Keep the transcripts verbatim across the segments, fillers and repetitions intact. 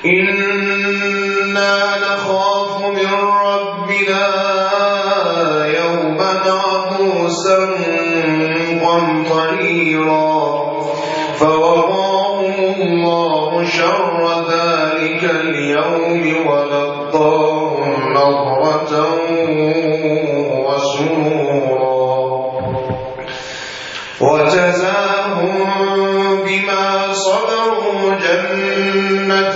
إنا نخاف من ربنا يوما عبوسا قمطريرا فوقاهم الله شر ذلك اليوم ولقاهم نضرة وسرورا وجزاهم بما صبروا جنة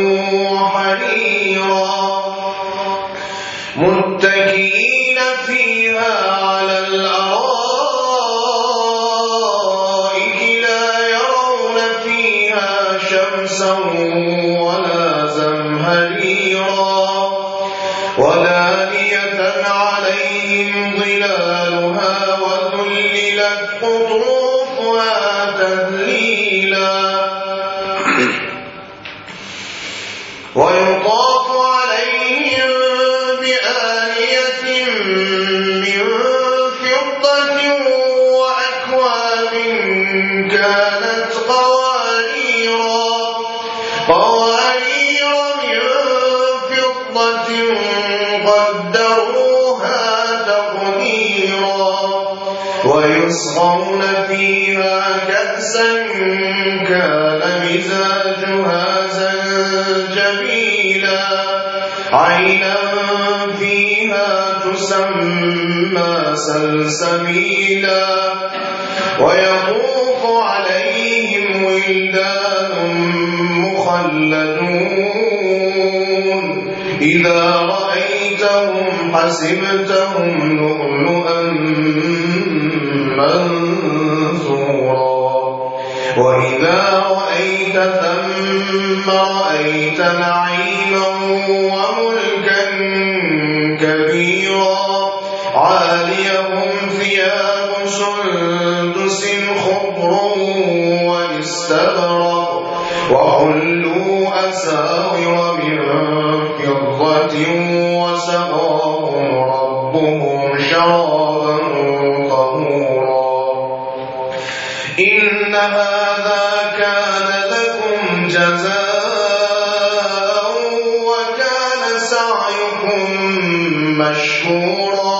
وحريرا متكئين فيها على الأرائك لا يرون فيها شمسا ولا زمهريرا ودانية عليهم ظلالها وذللت قطوفها تذليلا ويطاف عليهم بآنية من فضة وأكواب كانت قواريرا قوارير من فضة قدروها تقديرا ويسقون فيها كأسا كان مزاجها زنجبيلا عينا فيها تسمى سلسبيلا ويطوف عليهم ولدان مخلدون إذا رأيتهم حسبتهم لؤلؤا منثورا وإذا رأيت ثم رأيت نعيما وملكا كبيرا عاليهم ثياب سندس خضر واستبرق وحلوا أساور من فضة وسقاهم ربهم شرابا طهورا إن هذا كان لكم جزاء وكان سعيكم مشكورا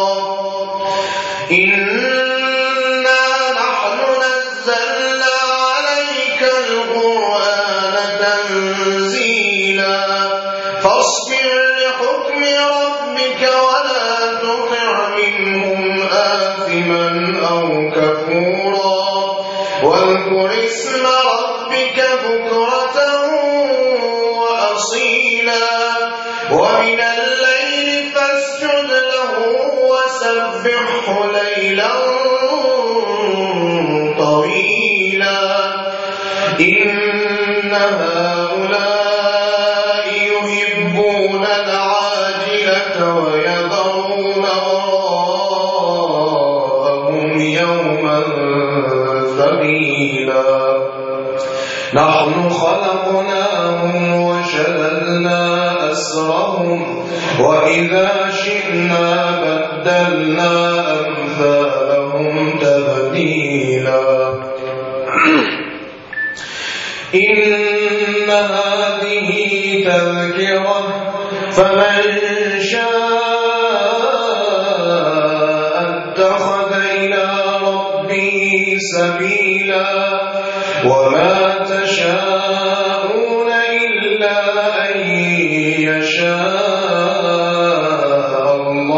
إنا نحن نزلنا عليك القرآن تنزيلا فاصبر لحكم ربك ولا تطع منهم آثما أو كفورا واذكر اسم ربك بكرة وأصيلا ومن الليل فاسجد له وسبحه ليلا طويلا إن هؤلاء يحبون العاجلة ويذرون وراءهم يوما ثقيلا نحن خلقناهم وشددنا أسرهم وإذا شئنا بدلنا أمثالهم تبديلا إن هذه تذكرة فمن شاء اتخذ إلى ربه سبيلا وما تشاءون إلا أن يشاء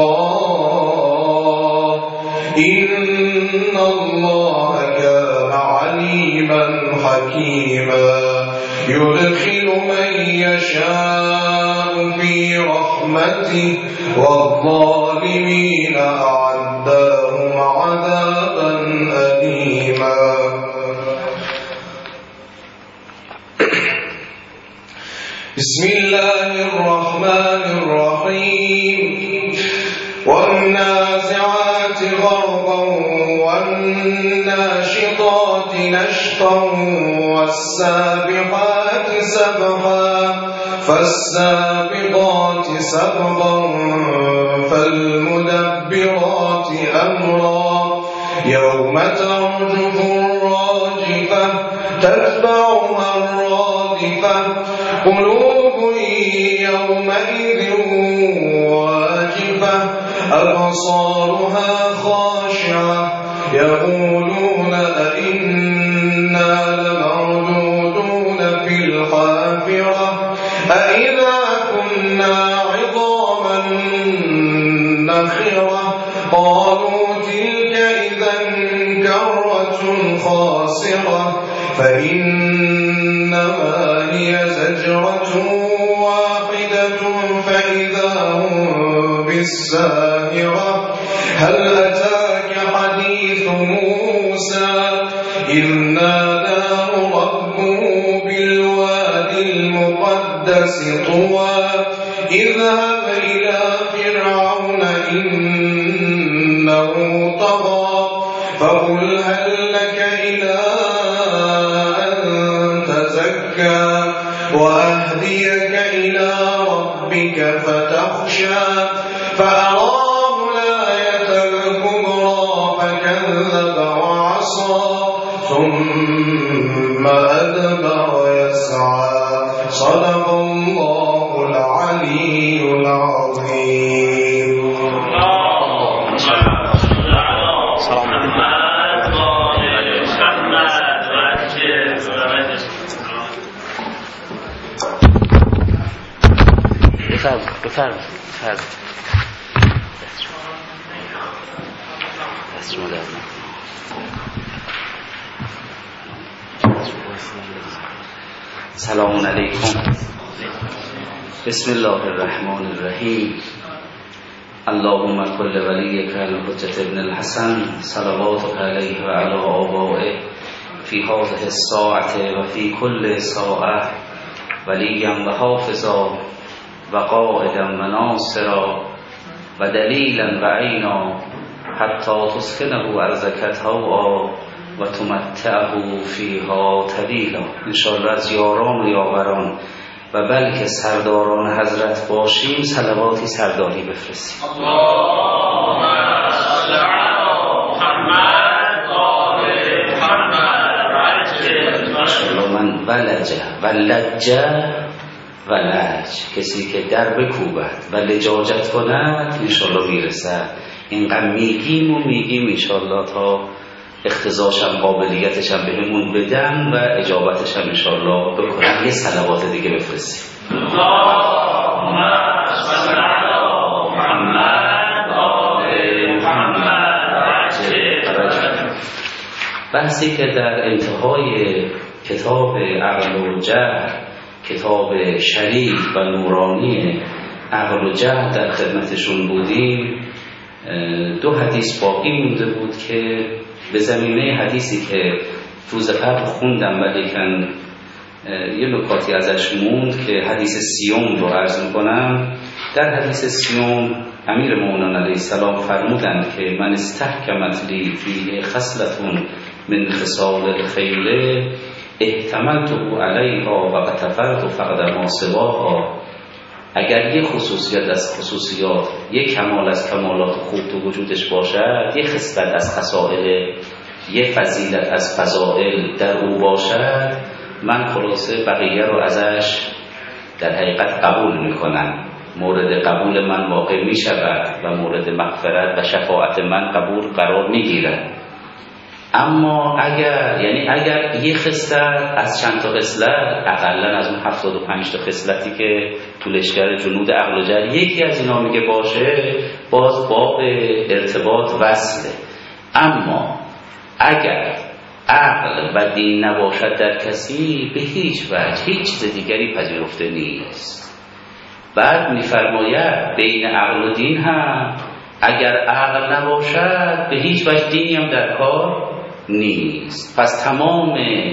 الله إن الله كان عليما حكيما يدخل من يشاء في رحمته والظالمين أعد لهم عذابا أليما بسم الله الرحمن الرحيم والنازعات غرقا والناشطات نشطا والسابقات سبقا فالسابقات سبقا فالمدبرات أمرا يوم ترجف الراجفة تتبعها الرادفة قلوب يومئذ واجفة أبصارها خاشعة يقولون أئنا لمردودون في الحافرة أئذا كنا عظاما نخرة قالوا تلك إذا كرة خاسرة فإنما هي زجرة واحدة فإذا هم بالساهرة هل أتاك حديث موسى إذ ناداه ربه بالوادي المقدس طوى اذهب إلى فرعون إنه طغى فقل هل لك إلى أن تزكى وأهديك إلى ربك فتخشى فأراه الآية الكبرى فكذب وعصى ثم أدبر يسعى صدق الله العلي العظيم. بفرد بفرد بفرد دست شما در سلام علیکم. بسم الله الرحمن الرحیم. اللهم كل وليك الحجة ابن الحسن صلواتك عليه وعلى آبائه في هذه الساعة وفي كل ساعة وليا وحافظا وقائدا وناصرا ودليلا وعينا حتى تسكنه أرضك طوعا و تمتعه فیها طویلا. انشاءالله از یاران و یاوران و بلکه سرداران حضرت باشیم صلواتی سرداری بفرستیم. اللهم صل علی محمد و آل محمد. من ولجه ولجه ولج، کسی که در بکوبد و لجاجت کند انشاءالله میرسد. اینقدر میگیم و میگیم انشاءالله تا اختزاشم قابلیتشم بهمون بدن و اجابتشم انشاءالله بکنم. یه صلوات دیگه بفرستیم. اللهم صل علی محمد و آل محمد. بحثی که در انتهای کتاب عقل و جهل، کتاب شریف و نورانی عقل و جهل در خدمتشون بودیم، دو حدیث باقی مونده بود که به زمینه حدیثی که روز قبل خوندم ولیکن یه نکاتی ازش موند که حدیث سیوم رو عرض میکنم. در حدیث سیوم امیر مومنین علیه السلام فرمودند که من استحکمت لی فیه خصلتون من خصال الخیل احتملته علیها و قطفرت فقد ما سواها. اگر یک خصوصیت از خصوصیات، یک کمال از کمالات خوب تو وجودش باشد، یک خصلت از خصائل، یک فضیلت از فضائل در او باشد، من خلاصه بقیه رو ازش در حقیقت قبول میکنم، مورد قبول من واقع میشود و مورد مغفرت و شفاعت من قبول قرار میگیرد. اما اگر یعنی اگر یک خصلت از چند تا خصلت، اقلا از اون هفتاد و پنج تا خصلتی که تو لشکر جنود عقل و جهل یکی از اینا میگه باشه، باز باب ارتباط وصله. اما اگر عقل و دین نباشد در کسی، به هیچ وجه هیچ چیز دیگری پذیرفته نیست. بعد میفرماید بین عقل و دین هم اگر عقل نباشد به هیچ وجه دینی هم در کار نیست. پس تمام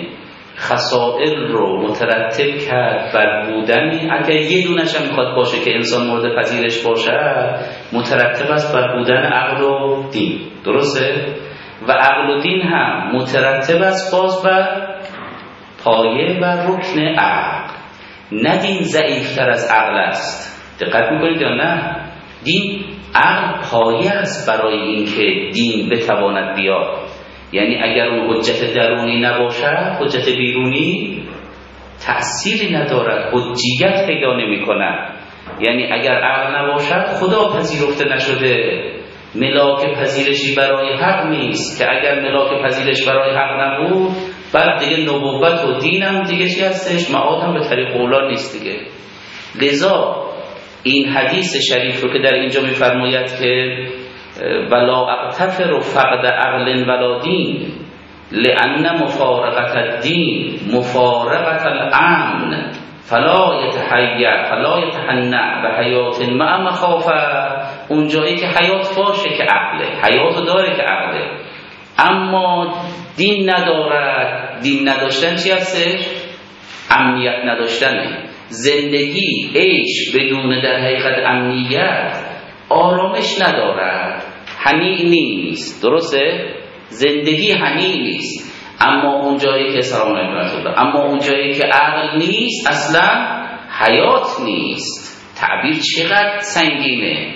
خصائل رو مترتب کرد بر بودنی، اگر یه دونش هم میخواد باشه که انسان مورد پذیرش باشد، مترتب است بر بودن عقل و دین. درسته؟ و عقل و دین هم مترتب است باز بر پایه و رکن عقل. نه دین ضعیفتر از عقل است. دقت میکنید یا نه؟ دین عقل پایه است برای اینکه دین بتواند بیاد. یعنی اگر اون حجت درونی نباشد، حجت بیرونی تأثیری ندارد، حجیت پیدا نمی‌کند. یعنی اگر عقل نباشد خدا پذیرفته نشده، ملاک پذیرشی برای حق نیست، که اگر ملاک پذیرش برای حق نبود بعد دیگه نبوت و دین هم دیگه چی هستش؟ معاد هم به طریق اولا نیست دیگه. لذا این حدیث شریف رو که در اینجا می‌فرماید که ولا اقتفر فقد عقل ولا دین لأن مفارقت الدین مفارقت الامن فلا یتحیع فلا یتحنع به حیات مع مخافه، اون جایی که حیات باشه که عقله، حیاتو داره که عقله، اما دین ندارد. دین نداشتن چی هستش؟ امنیت نداشتنه. زندگی عیش بدون در حقیقت امنیت آرامش ندارد، هنیع نیست. درسته؟ زندگی هنیع نیست. اما اون جایی که سلام علیکم اما اون جایی که عقل نیست اصلا حیات نیست. تعبیر چقدر سنگینه.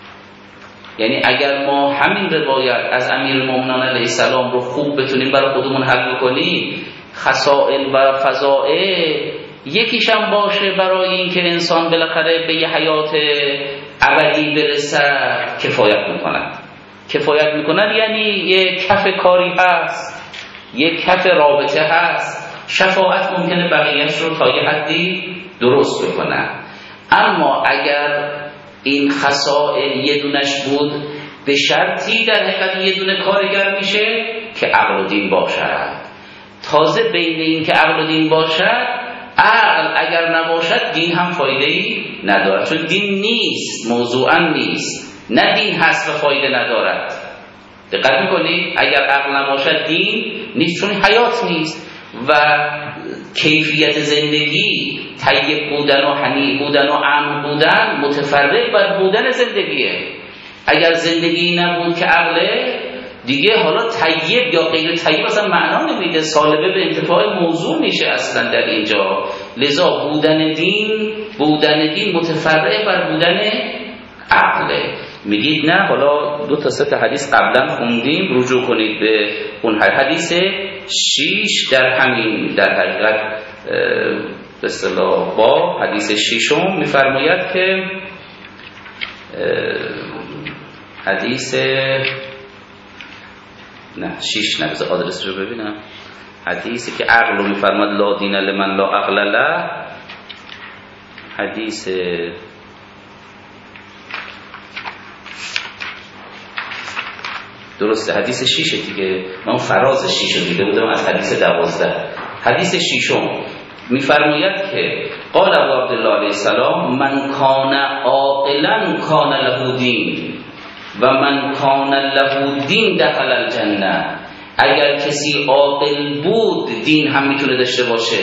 یعنی اگر ما همین روایت از امیرالمومنین علیه السلام رو خوب بتونیم برای خودمون حل بکنیم، خصائل و فضائل یکیشم باشه برای اینکه انسان بالاخره به یه حیات ابدی برسد، کفایت میکنند. کفایت میکنند یعنی یه کف کاری هست، یه کف رابطه هست، شفاعت ممکنه بقیهش رو تا یه حدی درست بکنن. اما اگر این خصائل یه دونش بود، به شرطی در حقیقت یه دونه کارگر میشه که عقل و دین باشد. تازه بین این که عقل و دین باشد، عقل اگر نباشد دین هم فایده‌ای ندارد، چون دین نیست، موضوعا نیست. نه دین هست و فایده ندارد. دقت میکنید؟ اگر عقل نباشد دین نیست، چون حیات نیست و کیفیت زندگی طیب بودن و هنیع بودن و امن بودن متفرق بر بودن زندگیه. اگر زندگی نبود که عقله، دیگه حالا طیب یا غیر طیب اصلا معنا نمیده، سالبه به انتفاع موضوع میشه اصلا در اینجا. لذا بودن دین بودن دین متفرق بر بودن عقله. میگید نه، حالا دو تا سه تا حدیث قبلا خوندیم، رجوع کنید به اون حدیث شیش در همین در حقیقت به اصطلاح با حدیث ششم میفرماید که حدیث نه شیش نه بذار آدرس رو ببینم. حدیثی که عقل رو میفرماد لا دین لمن لا عقل له، حدیث درسته حدیث شیشه دیگه، من فراز شیش رو دیده بودم از حدیث دوازده. حدیث شیشم میفرماید که قال ابو عبدالله علیه السلام من کان عاقلا کان له دین و من کان له دین دخل الجنه. اگر کسی عاقل بود دین هم میتونه داشته باشه.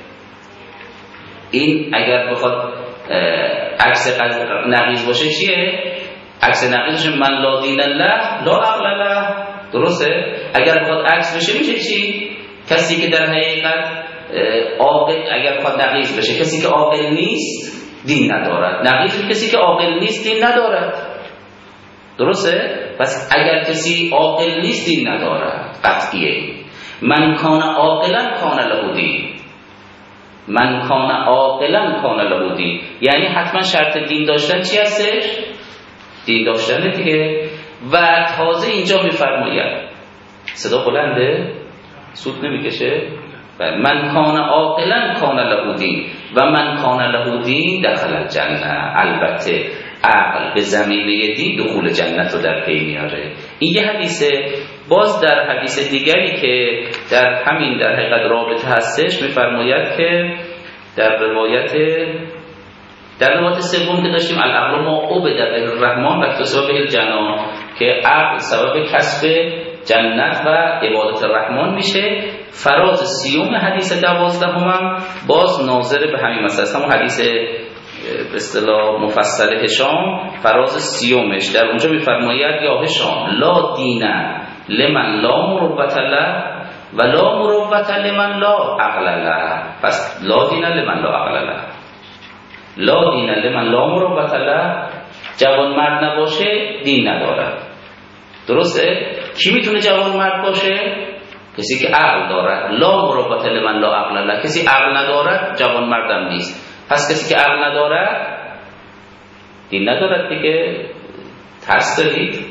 این اگر بخواد عکس نقیض باشه چیه؟ عکس نقیضش من لا دین الله لا عقل له. درسته؟ اگر بخواد عکس بشه میشه چی؟ کسی که در حقیقت عاقل، اگر بخواد نقیض بشه کسی که عاقل نیست دین ندارد، نقیض کسی که عاقل نیست دین ندارد. درسته؟ پس اگر کسی عاقل نیست دین ندارد، قطعیه. من کان عاقلا کان له دین، من کان عاقلا کان له دین، یعنی حتما شرط دین داشتن چی هستش؟ دین داشتن دیگه. و تازه اینجا میفرماید، صدا بلنده؟ سود نمیکشه؟ من کان عاقلا کان له دین و من کان له دین دخل الجنه. البته عقل به زمینه دین دخول جنت رو در پی میاره. این یه حدیثه. باز در حدیث دیگری که در همین در حقیقت رابطه هستش میفرماید که در روایت در روایت سوم که داشتیم العقل ما عبد به الرحمن و اکتساب به الجنان، که عقل سبب کسب جنت و عبادت الرحمن میشه. فراز سیوم حدیث دوازدهم هم باز ناظر به همین مسئله است، همون حدیث به اصطلاح مفصل هشام، فراز سیومش در اونجا میفرماید یا هشام لا دین لمن لا مروت له و لا مروت لمن لا عقل له. پس لا دین لمن لا عقل له، لا دین لمن لا مروت له، جوان مرد نباشه دین نداره. درسته؟ کی میتونه جوان مرد باشه؟ کسی که عقل دارد. لا مروت لمن لا عقل له، کسی عقل ندارد جوان مردم نیست. پس کسی که عقل ندارد دین ندارد دیگه. ترس دارید؟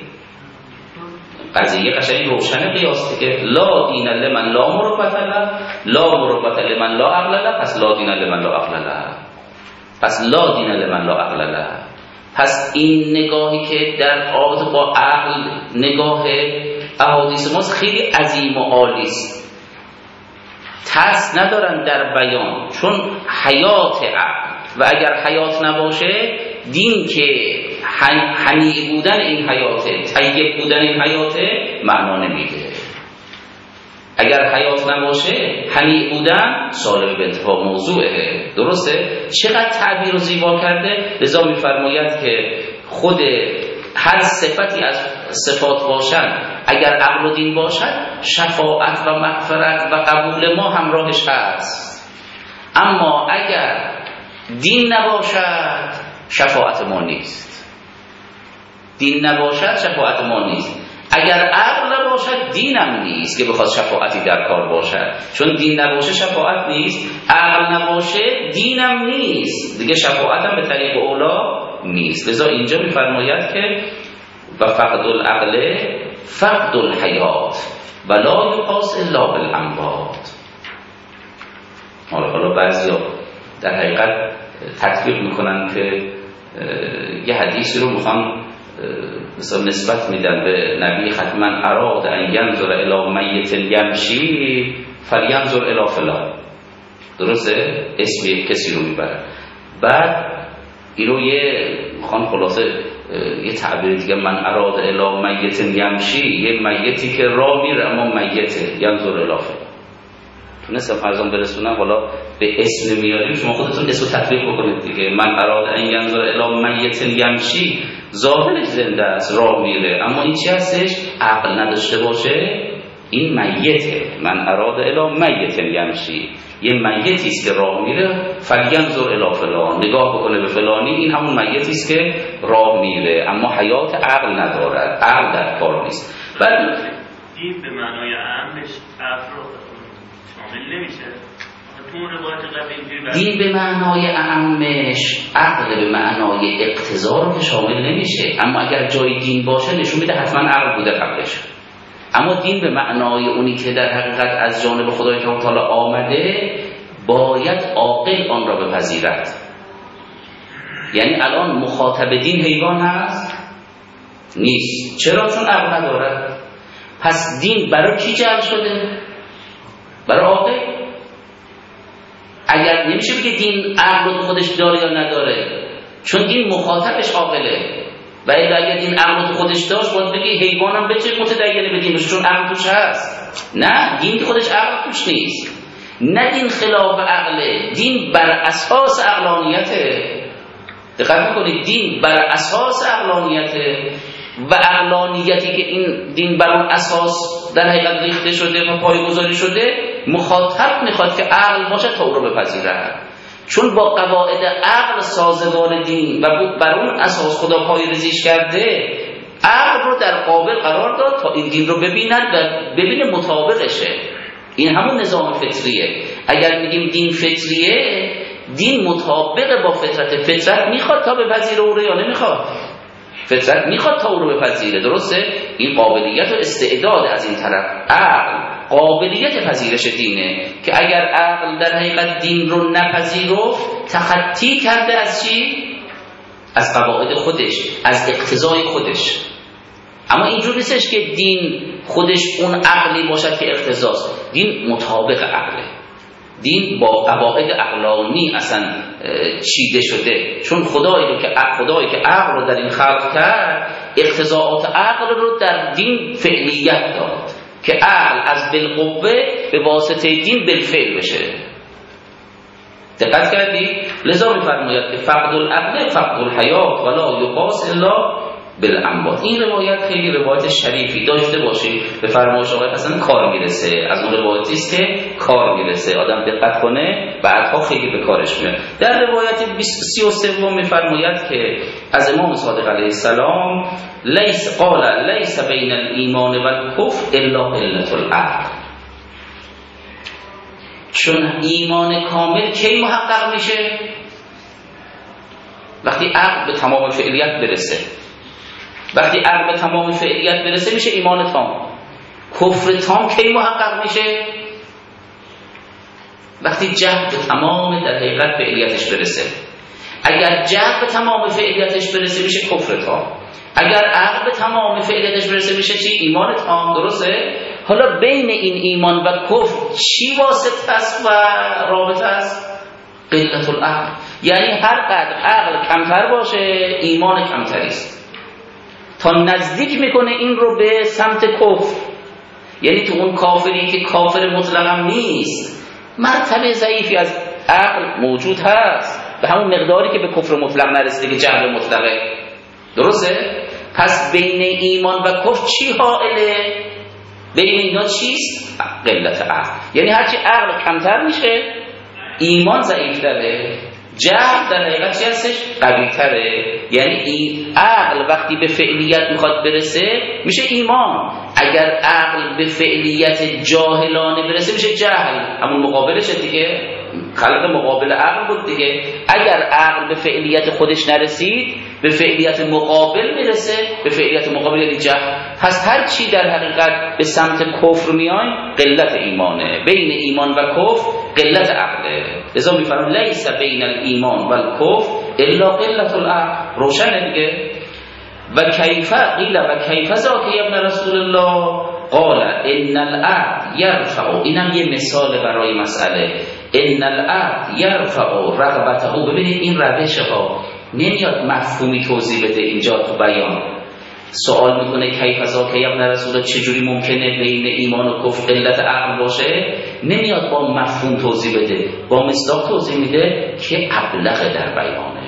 قضیه قشنگ روشن قیاس دیگه. لا دین لمن لا مروت له، لا مروت لمن لا عقل له، پس لا دین لمن لا عقل له، پس لا دین لمن لا عقل له. پس این نگاهی که در رابطه با عقل نگاه احادیث ماست خیلی عظیم و عالی است. ترس ندارن در بیان، چون حیات عقل، و اگر حیات نباشه دین که حنیع بودن این حیاته، طیب بودن این حیاته معنا نمیده. اگر حیات نباشه حنیع بودن سالب به انتفاع موضوعه. درسته؟ چقدر تعبیر رو زیبا کرده. لذا میفرماید که خود هر صفتی از صفات باشد اگر عقل و دین باشد شفاعت و مغفرت و قبول ما همراهش هست. اما اگر دین نباشد شفاعت ما نیست. دین نباشد شفاعت ما نیست. اگر عقل نباشد دینم نیست که بخواد شفاعتی در کار باشد. چون دین نباشه شفاعت نیست، عقل نباشه دینم نیست دیگه، شفاعتم به طریق اولا نیست. لذا اینجا میفرماید که و فقد العقل فقد الحیات و لا یقاس الا بالاموات. حالا حالا بعضیا در حقیقت تطبیق میکنن که یه حدیثی رو میخوان مثلا نسبت میدن به نبی، ختما اراد ان ینظر الی میت یمشی فلینظر الی فلان. درسته؟ اسم کسی رو میبرن، بعد اینو یه میخوان خلاصه یه تعبیر دیگه، من اراد الی میت یمشی، یه میتی که راه میره اما میته، ینظر الی فلان. تونستم فرضاً برسونم، حالا به اسم میاریم شما خودتون اسم تطبیق بکنید دیگه. من اراد ان ینظر الی میت یمشی، ظاهرش زنده است راه میره، اما این چی هستش؟ عقل نداشته باشه این میته. من اراد الی میت یمشی، یه میتی است که راه میره، فلینظر الی فلان، نگاه بکنه به فلانی، این همون میتی است که راه میره اما حیات عقل ندارد، عقل در کار نیست. بعد دین به معنای عامش افراد شامل نمیشه. دین به معنای اعمش، عقل به معنای اقتضا رو که شامل نمیشه. اما اگر جای دین باشه نشون میده حتما عقل بوده قبلش. اما دین به معنای اونی که در حقیقت از جانب خدای تعالی آمده باید عاقل آن را بپذیرد. یعنی الان مخاطب دین حیوان هست؟ نیست. چرا؟ چون عقل نداره. پس دین برای کی جعل شده؟ برای عاقل. اگر نمیشه بگه دین عقل خودش داره یا نداره، چون دین مخاطبش عاقله. و اگر دین عقل خودش داشت باید بگه حیوانم به چه متدینه به دین بشه چون عقل توش هست. نه، دین خودش عقل توش نیست. نه دین خلاف عقله، دین بر اساس عقلانیته. دقت میکنید، دین بر اساس عقلانیته و عقلانیتی که این دین بر اون اساس در حقیقت ریخته شده و پایه‌گذاری شده، مخاطب میخواد که عقل باشه تا او رو بپذیره. چون با قواعد عقل سازگار دین و بر اون اساس خدا پایه‌ریزیش کرده، عقل رو در قابل قرار داد تا این دین رو ببیند و ببینه مطابقشه. این همون نظام فطریه. اگر میگیم دین فطریه، دین مطابق با فطرت. فطرت میخواد تا بپذیره او رو یا نمیخواد؟ فطرت میخواد تا او رو بپذیره. درسته؟ این قابلیت و استعداد از این طرف. عقل قابلیت پذیرش دینه که اگر عقل در حقیقت دین رو نپذیرفت، تخطی کرده از چی؟ از قواعد خودش، از اقتضای خودش. اما اینجور نیستش که دین خودش اون عقلی باشد که اقتضاست. دین مطابق عقله. دین با قواعد عقلانی اصلا چیده شده. چون خدایی رو که خدایی که عقل رو در این خلق کرد، اقتضاعات عقل رو در دین فعلیت داد که عقل از بالقوه به واسطه دین بالفعل بشه. دقت کردی؟ لذا می‌فرماید که فقد العقل فقد الحیات ولا یقاس الا بالاموات. این روایت خیلی روایت شریفی داشته باشید. به فرمایش آقای حسن کار میرسه. از اون روایتی است که کار میرسه، آدم دقت کنه بعدها خیلی به کارش میاد. در روایت سی و سه میفرماید که از امام صادق علیه السلام لیس قال لیس بین الایمان و الکفر الا قلة العقل. چون ایمان کامل کی محقق میشه؟ وقتی عقل به تمام فعلیت برسه. وقتی عقل به تمام فعلیت برسه میشه ایمان تام. کفر تام کی محقق میشه؟ وقتی جهل به تمام در حقیقت فعلیتش برسه. اگر جهل به تمام فعلیتش برسه میشه کفر تام. اگر عقل به تمام فعلیتش برسه میشه چی؟ ایمان تام. درسته؟ حالا بین این ایمان و کفر چی واسطه است و رابطه است؟ قلت العقل. یعنی هر قدر عقل کمتر باشه ایمان کمتری است، تا نزدیک میکنه این رو به سمت کفر. یعنی تو اون کافری که کافر مطلقم نیست، مرتبه ضعیفی از عقل موجود هست به همون مقداری که به کفر مطلق نرسیده که جهل مطلقه. درسته؟ پس بین ایمان و کفر چی حائله؟ بین اینا چیست؟ قلت عقل. یعنی هرچی عقل کمتر میشه ایمان ضعیفتره، جهل در حقیقت چی هستش؟ قوی‌تره. یعنی این عقل وقتی به فعلیت میخواد برسه میشه ایمان، اگر عقل به فعلیت جاهلانه برسه میشه جهل. همون مقابلشه دیگه، خلق مقابل عقل بود دیگه. اگر عقل به فعلیت خودش نرسید به فعلیت مقابل میرسه، به فعلیت مقابل یعنی جهل. پس هر چی در حقیقت به سمت کفر میایم قلت ایمانه. بین ایمان و کفر قلت عقله. لذا میفرمان لیس بین الایمان و الکفر الا قلت العقل. روشنه دیگه. و کیف قیل و کیف ذاک ابن رسول الله قال ان العقل یرفع. اینم یه مثال برای مسئله. ان العقل یرفع رغبته. ببینید این روش ها نمیاد مفهومی توضیح بده اینجا تو بیان. سوال میکنه کیف ذاک ابن رسول الله، چجوری ممکنه بین ایمان و کفر قلت عقل باشه؟ نمیاد با مفهوم توضیح بده، با مصداق توضیح میده که ابلغ در بیانه،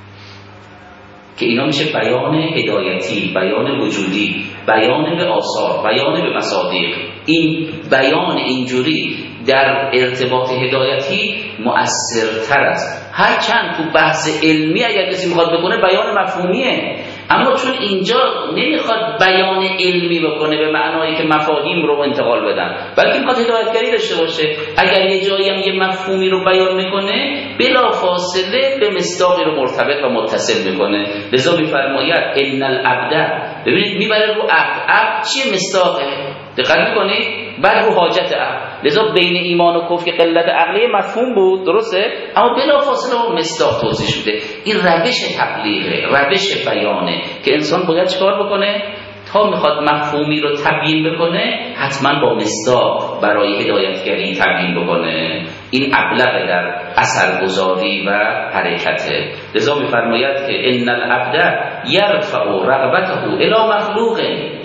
که اینا میشه بیان هدایتی، بیان وجودی، بیان به آثار، بیان به مصادیق. این بیان اینجوری در ارتباط هدایتی مؤثرتر است. هرچند تو بحث علمی اگر کسی میخواد بکنه بیان مفهومیه، اما چون اینجا نمیخواد بیان علمی بکنه به معنایی که مفاهیم رو انتقال بدن، بلکه میخواد هدایتگری داشته باشه. اگر یه جایی هم یه مفهومی رو بیان میکنه بلا فاصله به مصداقی رو مرتبط و متصل میکنه. لذا میفرماید ان العبد. ببینید میبره رو عبد. عبد چیه؟ مصداقه. دقت میکنید؟ بعد رو حاجت عقل. لذا بین ایمان و کفر که قلت عقلی مفهوم بود، درسته؟ اما بلا فاصله با مصداق توضیح شده. این روش تبلیغه، روش بیانه که انسان باید چکار بکنه؟ تا میخواد مفهومی رو تبیین بکنه حتما با مصداق برای هدایتگری تبیین بکنه. این ابلغ در اثرگذاری و حرکته. لذا میفرماید که ان العبد یرفع رغبته الی مخلوق.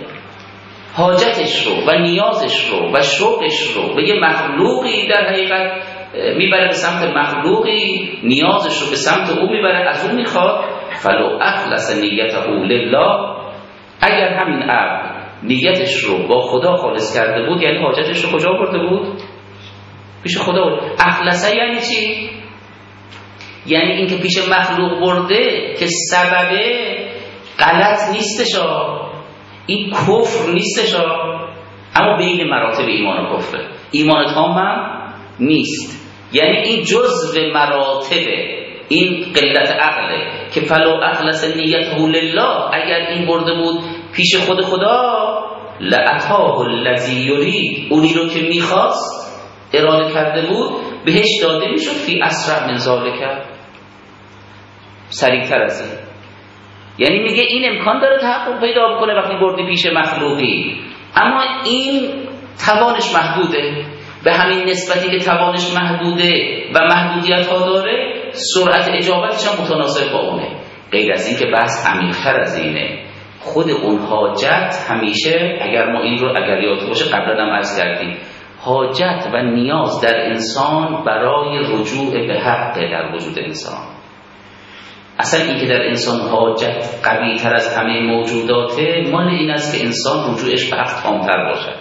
حاجتش رو و نیازش رو و شوقش رو به یه مخلوقی در حقیقت میبره، به سمت مخلوقی نیازش رو به سمت او میبره، از اون میخواد. فلو اخلص نیته لله. اگر همین عبد نیتش رو با خدا خالص کرده بود، یعنی حاجتش رو کجا برده بود؟ پیش خدا بود. اخلصه یعنی چی؟ یعنی اینکه پیش مخلوق برده که سبب غلط نیستش، این کفر نیستش، اما بین مراتب ایمان و کفر. ایمان تام هم نیست، یعنی این جزء مراتب این قلت عقله که فلو اخلص نیته لله. اگر این برده بود پیش خود خدا لاتاه الذی یرید، اونی رو که میخواست اراده کرده بود بهش داده میشد. فی اسرع من ذالک، سریعتر از این. یعنی میگه این امکان داره تحقق پیدا بکنه وقتی بردی پیش مخلوقی، اما این توانش محدوده. به همین نسبتی که توانش محدوده و محدودیت ها داره، سرعت اجابتش هم متناسب با اونه. غیر از این که بحث عمیق‌تر از اینه. خود اون حاجت همیشه، اگر ما این رو اگر یاد باشه قبلا هم عرض کردیم، حاجت و نیاز در انسان برای رجوع به حق در وجود انسان. اصلا این که در انسان حاجت قوی تر از همه موجوداته، مال این است که انسان رجوعش به حق تامتر باشد.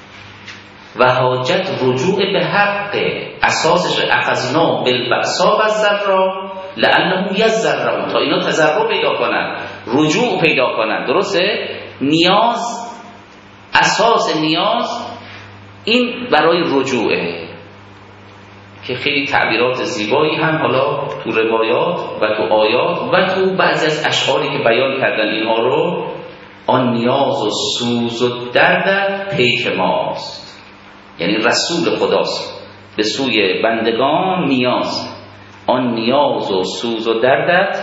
و حاجت رجوع به حق اساسش اخذنا بالبأساء والضراء لعلهم یضرعون، تا اینا تضرع پیدا کنن، رجوع پیدا کنن. درسته؟ نیاز، اساس نیاز این برای رجوعه. که خیلی تعبیرات زیبایی هم حالا تو روایات و تو آیات و تو بعضی از اشعاری که بیان کردن اینها رو، آن نیاز و سوز و دردت پیک ماست، یعنی رسول خداست به سوی بندگان نیاز، آن نیاز و سوز و دردت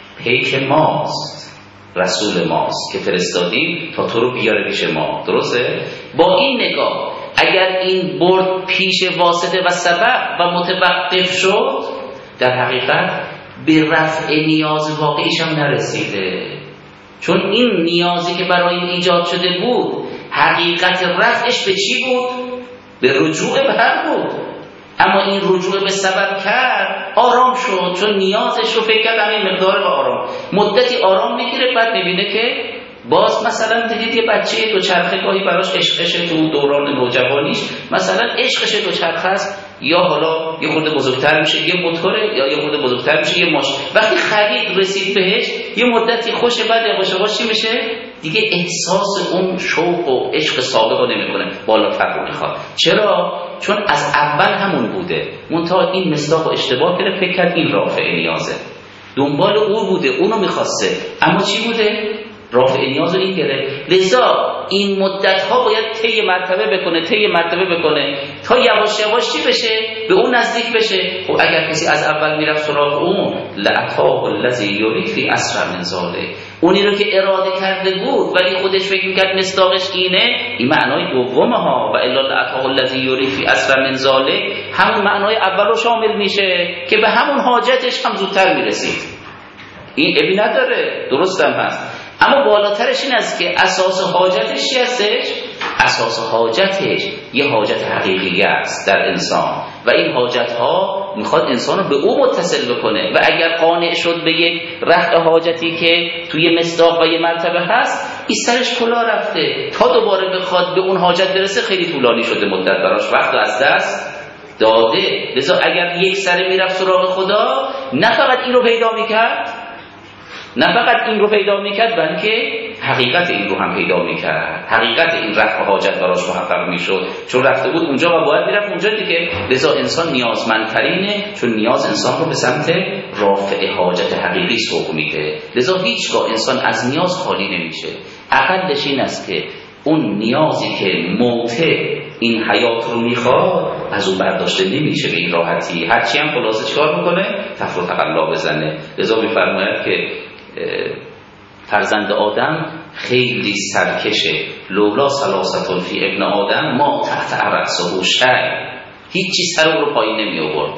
پیک ماست، رسول ماست که فرستادیم تا تو رو بیاره پیش ما. درسته؟ با این نگاه اگر این برد پیش واسطه و سبب و متوقف شد، در حقیقت به رفع نیاز واقعیش هم نرسیده، چون این نیازی که برای این ایجاد شده بود حقیقت رفعش به چی بود؟ به رجوع به حق بود. اما این رجوع به سبب کرد، آرام شد، چون نیازش رو فکر کرد همین مقدار و آرام. مدتی آرام میگیره، بعد میبینه که باز مثلا دیدید یه بچه دو چرخه گاهی براش عشقشه تو دوران نوجوانیش، مثلا عشقشه دو چرخه است، یا حالا یه خورده بزرگتر میشه یه موتوره، یا یه خورده بزرگتر میشه یه ماشین. وقتی خرید رسید بهش یه مدتی خوشه، بعد یواش یواش چی میشه؟ دیگه احساس اون شوق و عشق سابق رو نمیکنه، بالاتر رو میخواد. چرا؟ چون از اول همون بوده، منتها این مصداق و اشتباه کرده، فکر کرد این رافع نیازه، دنبال او بوده، اونو میخواسته، اما چی بوده؟ رافع نیاز رو این گرفت. لذا این مدت ها باید طی مرتبه بکنه طی مرتبه بکنه تا یواش یواش چی بشه؟ به اون نزدیک بشه. خب اگر کسی از اول میرفت سراغ اون، لأتاه الذی یرید فی اسرع من ذلک، اونی رو که اراده کرده بود ولی خودش فکر میکرد مصداقش اینه، این معنای دومه ها. و الا لأتاه الذی یرید فی اسرع من ذلک همون معنای اول رو شامل میشه که به همون حاجتش هم زودتر میرسید. این ابی نداره، درست هم هست، اما بالاترش این است که اساس حاجتش چی هستش؟ اساس حاجتش یه حاجت حقیقی است در انسان و این حاجت ها میخواد انسان رو به او متصل بکنه و اگر قانع شد به یک رفع حاجتی که توی مصداق و یه مرتبه هست، این سرش کلا رفته، تا دوباره بخواد به اون حاجت برسه خیلی طولانی شده، مدت براش وقت از دست داده. لذا اگر یک سره میرفت سراغ خدا، نه فقط این رو پیدا میکرد نه فقط این رو پیدا میکرد بلکه حقیقت این رو هم پیدا میکرد، حقیقت این رفع حاجت براش محقق میشد، چون رفته بود اونجا و باید میرفت اونجا دیگه. لذا انسان نیازمندترینه، چون نیاز انسان رو به سمت رافع حاجت حقیقی سوق میده. لذا هیچگاه انسان از نیاز خالی نمیشه. اقلش این است که اون نیازی که موته این حیات رو میخواد از اون برداشته نمیشه به این راحتی، هرچی هم خلاصه چکار میکنه؟ تفر و تقلا بزنه. لذا میفرماید که فرزند آدم خیلی سرکشه، لولا سلاستون فی ابن آدم ما تحت رأسه شیء، هیچی سر اون رو پایین نمی آورد.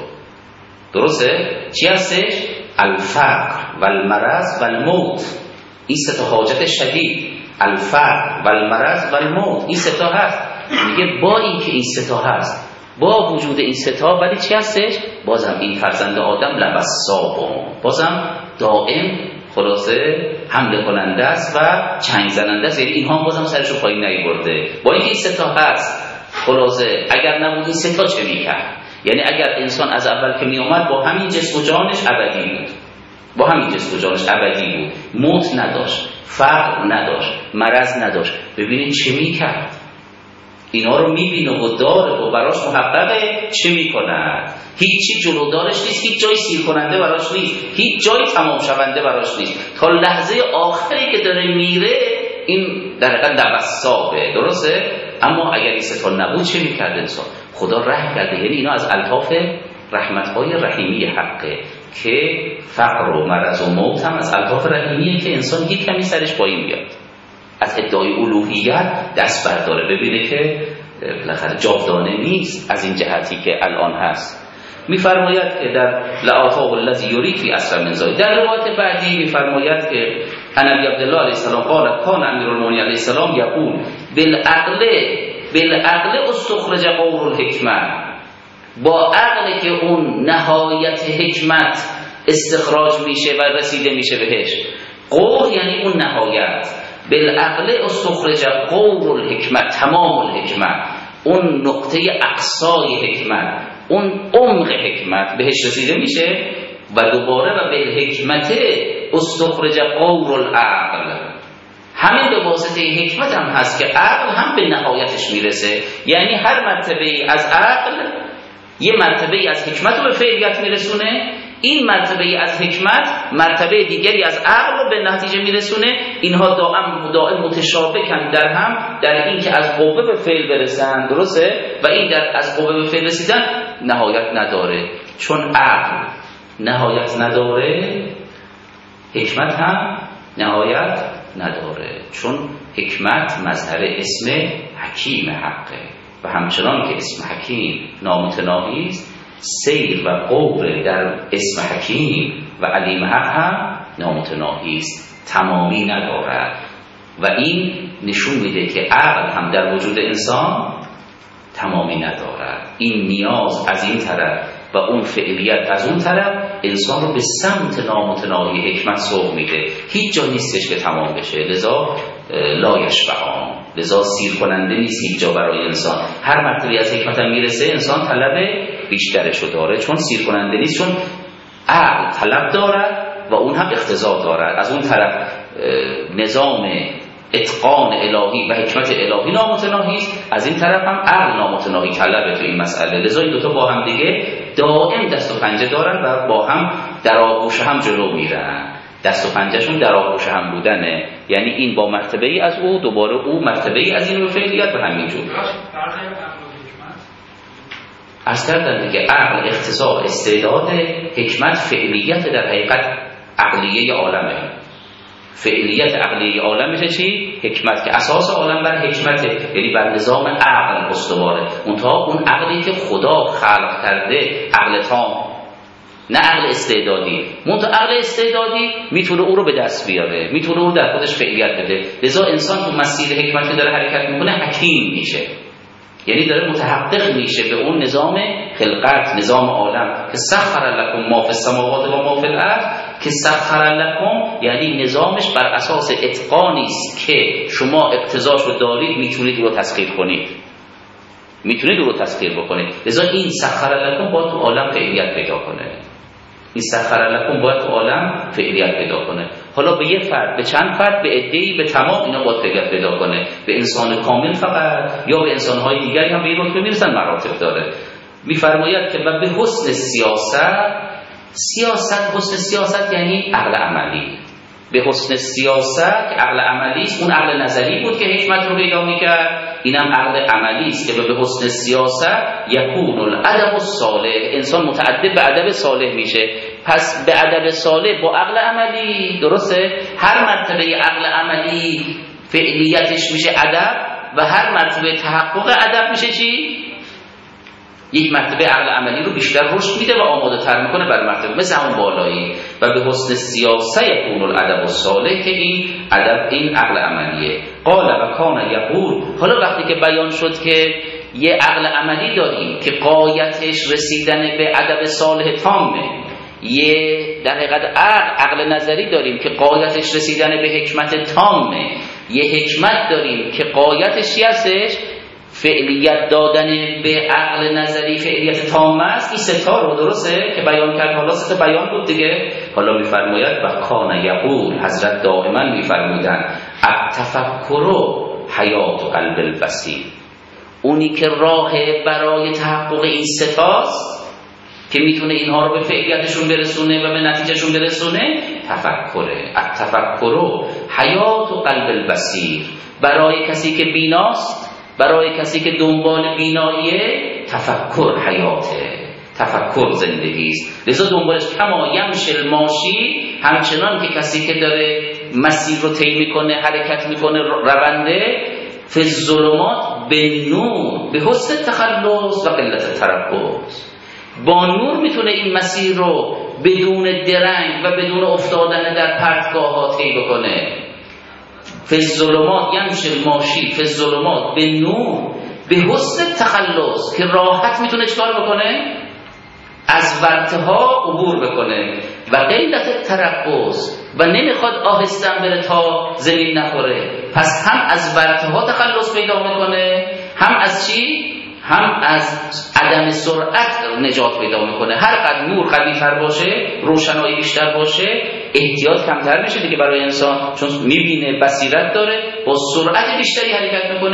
درسته؟ چی هستش؟ الفقر و المرض و الموت، این سه تا حاجت شدید، الفقر و المرض و الموت، این سه تا هست. میگه با این که این سه تا هست، با وجود این سه تا، ولی چی هستش؟ بازم این فرزند آدم لبسابون، بازم دائم خلاصه حمله کننده است و چنگ زننده است، یعنی اینها بازم سرشو پایین نیورده. با اینکه این سه تا هست، خلاصه اگر نبود این سه تا چه میکرد؟ یعنی اگر انسان از اول که میومد با همین جسم و جانش ابدی بود، با همین جسم و جانش ابدی بود، موت نداشت، فقر نداشت، مرض نداشت، ببینید چه میکرد؟ اینا رو میبینه و داره و براش محققه، چه میکنه؟ هیچی جلودارش نیست، هیچ جای سیر کننده براش نیست، هیچ جای تمام شونده براش نیست، تا لحظه آخری که داره میره این در حقیقت لبسابه. درسته؟ اما اگر این سه تا نبود چه میکرد انسان؟ خدا رحم کرده، یعنی اینا از الطاف رحمتهای رحیمی حقه که فقر و مرض و موت هم از الطاف رحیمیه که انسان یک کمی سرش پایین بیاد، از ادعای الوهیت دست برداره، ببینه که بالاخره جاودانه نیست از این جهتی که الان هست. میفرماید که در لآتاه الذی یرید فی اسرع من ذلک، در روایت بعدی میفرماید که ان ابی عبدالله علیه السلام قال کان امیرالمؤمنین علیه السلام یقول بالعقل بالعقل استخرج قور الحکمه، با عقل که اون نهایت حکمت استخراج میشه و رسیده میشه بهش. قور یعنی اون نهایت، بالعقل استخرج قور الحکمت، تمام الحکمت، اون نقطه اقصای حکمت، اون عمق حکمت بهش رسیده میشه و دوباره و بالحکمت استخرج قور العقل، همین به واسطه حکمت هم هست که عقل هم به نهایتش میرسه. یعنی هر مرتبه از عقل یه مرتبه از حکمت رو به فعلیت میرسونه، این مرتبه از حکمت مرتبه دیگری از عقل رو به نتیجه میرسونه. اینها دائم دائم متشابکن در هم، در این که از قوه به فعل برسن، درسته؟ و این در از قوه به فعل رسیدن نهایت نداره. چون عقل نهایت نداره، حکمت هم نهایت نداره. چون حکمت مظهر اسم حکیم حقه و همچنان که اسم حکیم نامتناهی است، سیر و قور در اسم حکیم و علیم حق هم نامتناهی است، تمامی ندارد. و این نشون میده که عقل هم در وجود انسان تمامی ندارد. این نیاز از این طرف و اون فعلیت از اون طرف انسان رو به سمت نامتناهی حکمت سوق میده. هیچ جا نیستش که تمام بشه، لذا لا یشبعان، لذا سیر کننده نیست هیچ جا برای انسان. هر مرتبه از حکمت هم میرسه انسان طلب بیشترشو داره، چون سیر کننده نیست، چون عقل طلب دارد و اون هم اقتضا دارد. از اون طرف نظام اتقان الهی و حکمت الهی نامتناهی است، از این طرف هم عقل نامتناهی طلبه تو این مسئله. لذا این دوتا با هم دیگه دائم دست و پنجه دارن و با هم در آغوش هم جلو میرن. دست و پنجهشون در آغوش هم بودنه، یعنی این با مرتبه ای از او، دوباره او مرتبه ای از این رو فعلیت و همینجور. از کردن دیگه عقل اقتضا استعداد، حکمت فعلیت در حقیقت عقلیه عالمه. فعلیت عقلیه عالم میشه چی؟ حکمت، که اساس عالم بر حکمته، یعنی بر نظام عقل استواره. منتها اون عقلی که خدا خلق کرده عقل تام، نه عقل استعدادی. منتها عقل استعدادی میتونه او رو به دست بیاره، میتونه او رو در خودش فعلیت بده. لذا انسان تو مسیر حکمت که داره حرکت میکنه حکیم میشه، یعنی داره متحقق میشه به اون نظام خلقت، نظام عالم که سخر لکم ما فی السماوات و ما فی الارض، که سخر لکم یعنی نظامش بر اساس اتقانی است که شما اقتضاش رو دارید، میتونید رو تسخیر کنید، میتونید رو تسخیر بکنید. لذا این سخر لکم باید تو عالم فعلیت پیدا کنه، این سخر لکم باید تو عالم فعلیت پیدا کنه. حالا به یه فرد، به چند فرد، به عده‌ای، به تمام اینا باید فعلیت پیدا کنه. به انسان کامل فقط یا به انسان‌های دیگری هم به این رتبه میرسن، مراتب داره. میفرماید که به حسن سیاست، سیاست حسن سیاست یعنی عقل عملی. به حسن سیاست که عقل عملی است، اون عقل نظری بود که حکمت رو پیدا میکرد، اینم عقل عملی است که به حسن سیاست یکون الادب الصالح، انسان متأدب به ادب صالح میشه. پس به ادب صالح با عقل عملی، درسته؟ هر مرتبه عقل عملی فعلیتش میشه ادب و هر مرتبه تحقق ادب میشه چی؟ یک مرتبه عقل عملی رو بیشتر رشد میده و آماده تر میکنه بر مرتبه مثل همون بالایی. و به حسن سیاست یکون الادب الصالح، که این ادب این عقل عملیه. قال و کان یقول، حالا وقتی که بیان شد که یه عقل عملی داریم که غایتش رسیدن به ادب صالح تامه، یه در حقیقت عقل, عقل نظری داریم که غایتش رسیدن به حکمت تامه، یه حکمت داریم که غایتش چی هستش؟ فعلیت دادن به عقل نظری فعلیت تام است. این ستا رو درسته که بیان کرد، حالا ستا بیان بود دیگه. حالا میفرماید و کان یقول، حضرت دائما میفرمودن التفکر حیات قلب البصیر، اونی که راه برای تحقق این ستاست که میتونه اینها رو به فعلیتشون برسونه و به نتیجهشون برسونه، تفکره. التفکر حیات قلب البصیر، برای کسی که بیناست، برای کسی که دنبال بیناییه، تفکر حیاته، تفکر زندگی است. لذا دنبالش کما یمشی الماشی، همچنان که کسی که داره مسیر رو طی میکنه، حرکت میکنه، رونده، فی الظلمات به نور به حسن تخلص و قلت تربص، با نور میتونه این مسیر رو بدون درنگ و بدون افتادن در پرتگاه ها طی بکنه. فی الظلمات یمشی الماشی فی الظلمات به نور به حسن تخلص، که راحت میتونه چکار بکنه؟ از ورطه‌ها عبور بکنه. و قلت تربص، و نمیخواد آهستن بره تا زمین نخوره. پس هم از ورطه‌ها تخلص پیدا میکنه، هم از چی؟ هم از عدم سرعت نجات پیدا میکنه. هر قدر نور قوی‌تر باشه، روشنایی بیشتر باشه، احتیاط کمتر میشه دیگه برای انسان، چون میبینه، بصیرت داره، با سرعت بیشتری حرکت میکنه.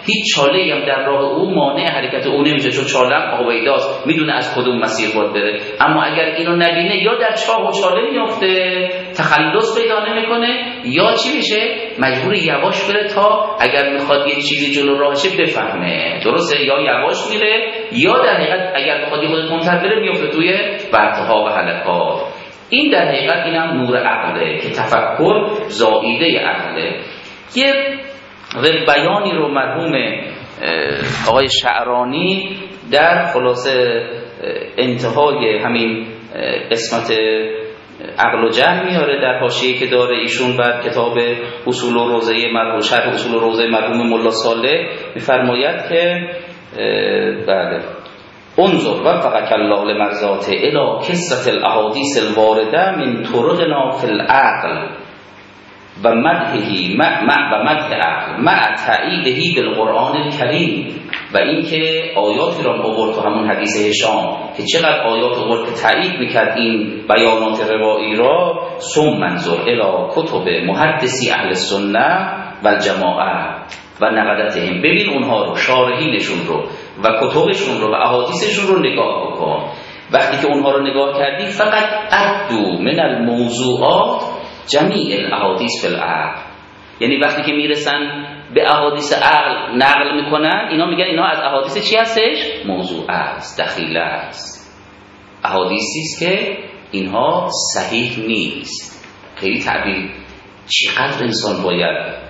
هیچ چاله‌ای هم در راه او مانع حرکت او نمیشه، چون چاله هم آقایداست، میدونه از کدوم مسیر باید بره. اما اگر اینو نبینه یا در چاه و چاله میفته، تخلص پیدا نمیکنه، یا چی میشه؟ مجبور یواش بره تا اگر میخواد یه چیزی جلو راهشه بفهمه. درسته؟ یا یواش میره یا در حقیقت اگر بخواد یه خود تندتر بره میفته توی ورطه‌ها و هلکات. این در حقیقت این هم نور عقله که تفکر زائیده عقله. یه بیانی رو مرحوم آقای شعرانی در خلاصه انتهای همین قسمت عقل و جهل میاره در حاشیه‌ای که داره ایشون بر کتاب اصول و روضه مرحوم شرح اصول و روضه مرحوم ملا صالح میفرماید که بله انظر وفقك الله لمرضات الى کثرة الاحادیث الوارده من طرقنا فی العقل و مدحه و مدح عقل مع تأییده بالقرآن الکریم. و اینکه آیاتی را آورد تو همون حدیث هشام که چقدر آیات آورد که تأیید میکرد این بیانات روایی را. ثم منظر الی کتب محدثی اهل سنه و الجماعه و نقدتهم، ببین اونها رو، شارحینشون رو و کتبشون رو و احادیثشون رو نگاه بکن. وقتی که اونها رو نگاه کردی فقط عدو من الموضوعات جمیع الاحادیث فی العقل، یعنی وقتی که میرسن به احادیث عقل نقل میکنن، اینا میگن اینا از احادیث چی هستش؟ موضوع است، دخیله است، احادیثی است که اینها صحیح نیست. خیلی تعبیر، چقدر انسان باید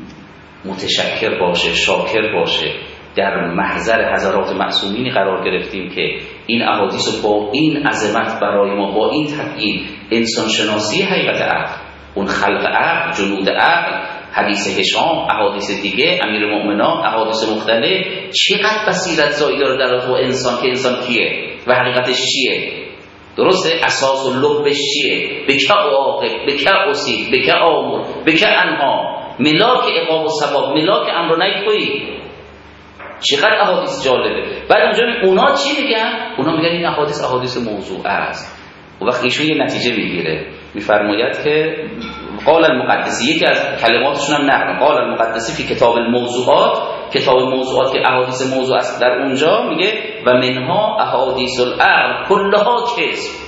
متشکر باشه، شاکر باشه. در محضر حضرات معصومینی قرار گرفتیم که این احادیث رو با این عظمت برای ما، با این تبیین، انسان شناسی حقیقت عقل، اون خلق عقل، جنود عقل، حدیث هشام، احادیث دیگه، امیر المؤمنان، احادیث مختلف، چقدر بصیرت زایی داره در تو انسان که انسان کیه و حقیقتش چیه. درسته؟ اساس و لبش چیه؟ بکه عاقب، بکه اصیب، بکه آمر، بکه انها، ملاک عقاب و ثواب، ملاک امر و نهی تویی. چقدر احادیث جالبه. بعد اونجا اونا چی میگن؟ اونا میگن این احادیث احادیث موضوع است. و وقتی ایشون یه نتیجه میگیره، میفرماید که قال المقدسی، یکی از کلماتشون هم نقل، قال المقدسی فی کتاب الموضوعات، کتاب موضوعات که احادیث موضوع است در اونجا میگه و منها احادیث العقل کلها کذب.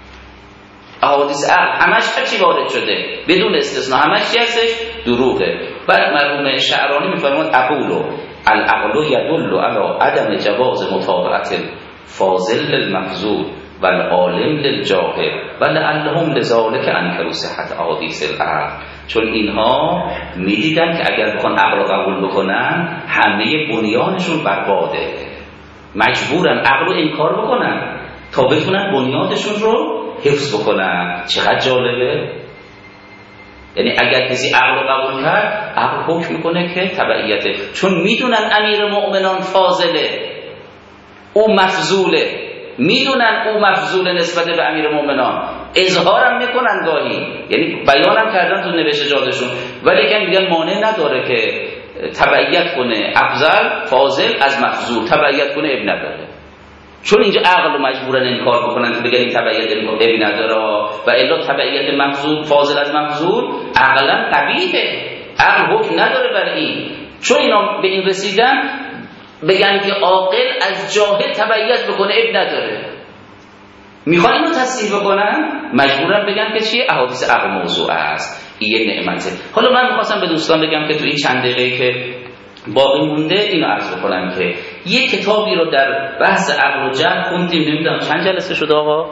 احادیث عقل همش چی وارد شده بدون استثناء، همش چی هستش؟ دروغه. بعد مرحوم شعرانی میفرماید اقولو العقل یدل علی عدم جواز متابعت الفاضل للمفضول و العالم للجاهل و لعلهم لذلک انکروا صحت احادیث العقل. چون اینها میدیدن که اگر بخوان عقل رو قبول بکنن همه بنیانشون برباده، مجبورن عقل رو انکار بکنن تا بتونن بنیادشون رو حفظ بکنن. چقدر جالبه. یعنی اگر کسی عقل رو قبول کرد، عقل حکم میکنه که تبعیته، چون میدونن امیر مؤمنان فاضله، او مفضوله، میدونن او مفضول نسبت به امیر مؤمنان، اظهارم میکنن گاهی، یعنی بیانم کردن تو نوشته جاتشون، ولی که میگن مانع نداره که تبعیت کنه افضل فاضل از مفضول، تبعیت کنه ابن نداره. چون اینجا عقل رو مجبورن انکار بکنن که بگن این تبعیت ابن نداره و الا تبعیت مفضول فاضل از مفضول عقلا قبیحه، عقل حکم نداره بر این. چون اینا به این رسیدن بگن که عاقل از جاهل تبعیت بکنه ابن نداره، میخوان اینو تصحیح بکنن، مجبورن بگن که چیه؟ احادیث عقل موضوع است، این نعمته. حالا من میخواستم به دوستان بگم که تو این چند دقیقه که باقی مونده اینو عرض بکنم که یه کتابی رو در بحث عقل و جهل خوندیم، نمیدونم چند جلسه شده آقا؟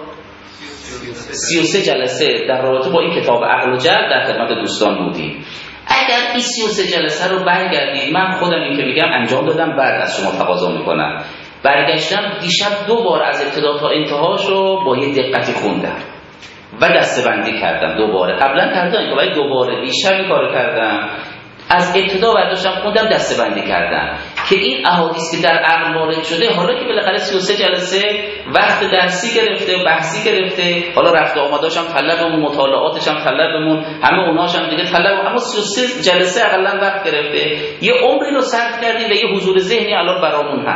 سی و سه جلسه در رابطه با این کتاب عقل و جهل در خدمت دوستان بودیم. اگر این سی و سه جلسه رو برگردید، من خودم این که میگم انجام دادم، بعد از شما تقاضا میکنم، برگشتم دیشب دو بار از ابتدا تا انتهاش رو با یه دقتی خوندم و دسته‌بندی کردم. دوباره قبلا کردم ولی دوباره دیشب این کارو کردم، از ابتدا برداشتم خوندم دسته‌بندی کردم که این احادیث که در عقل وارد شده، حالا که بالاخره سی و سه جلسه وقت درسی گرفته، بحثی گرفته، حالا رفته آمداشم طلبمون، مطالعاتش هم طلبمون، همه اونهاش هم دیگه طلب، اما سی و سه جلسه اقلا وقت گرفته، یه عمری رو صرف کردیم و یه حضور ذهنی الان برامون هست.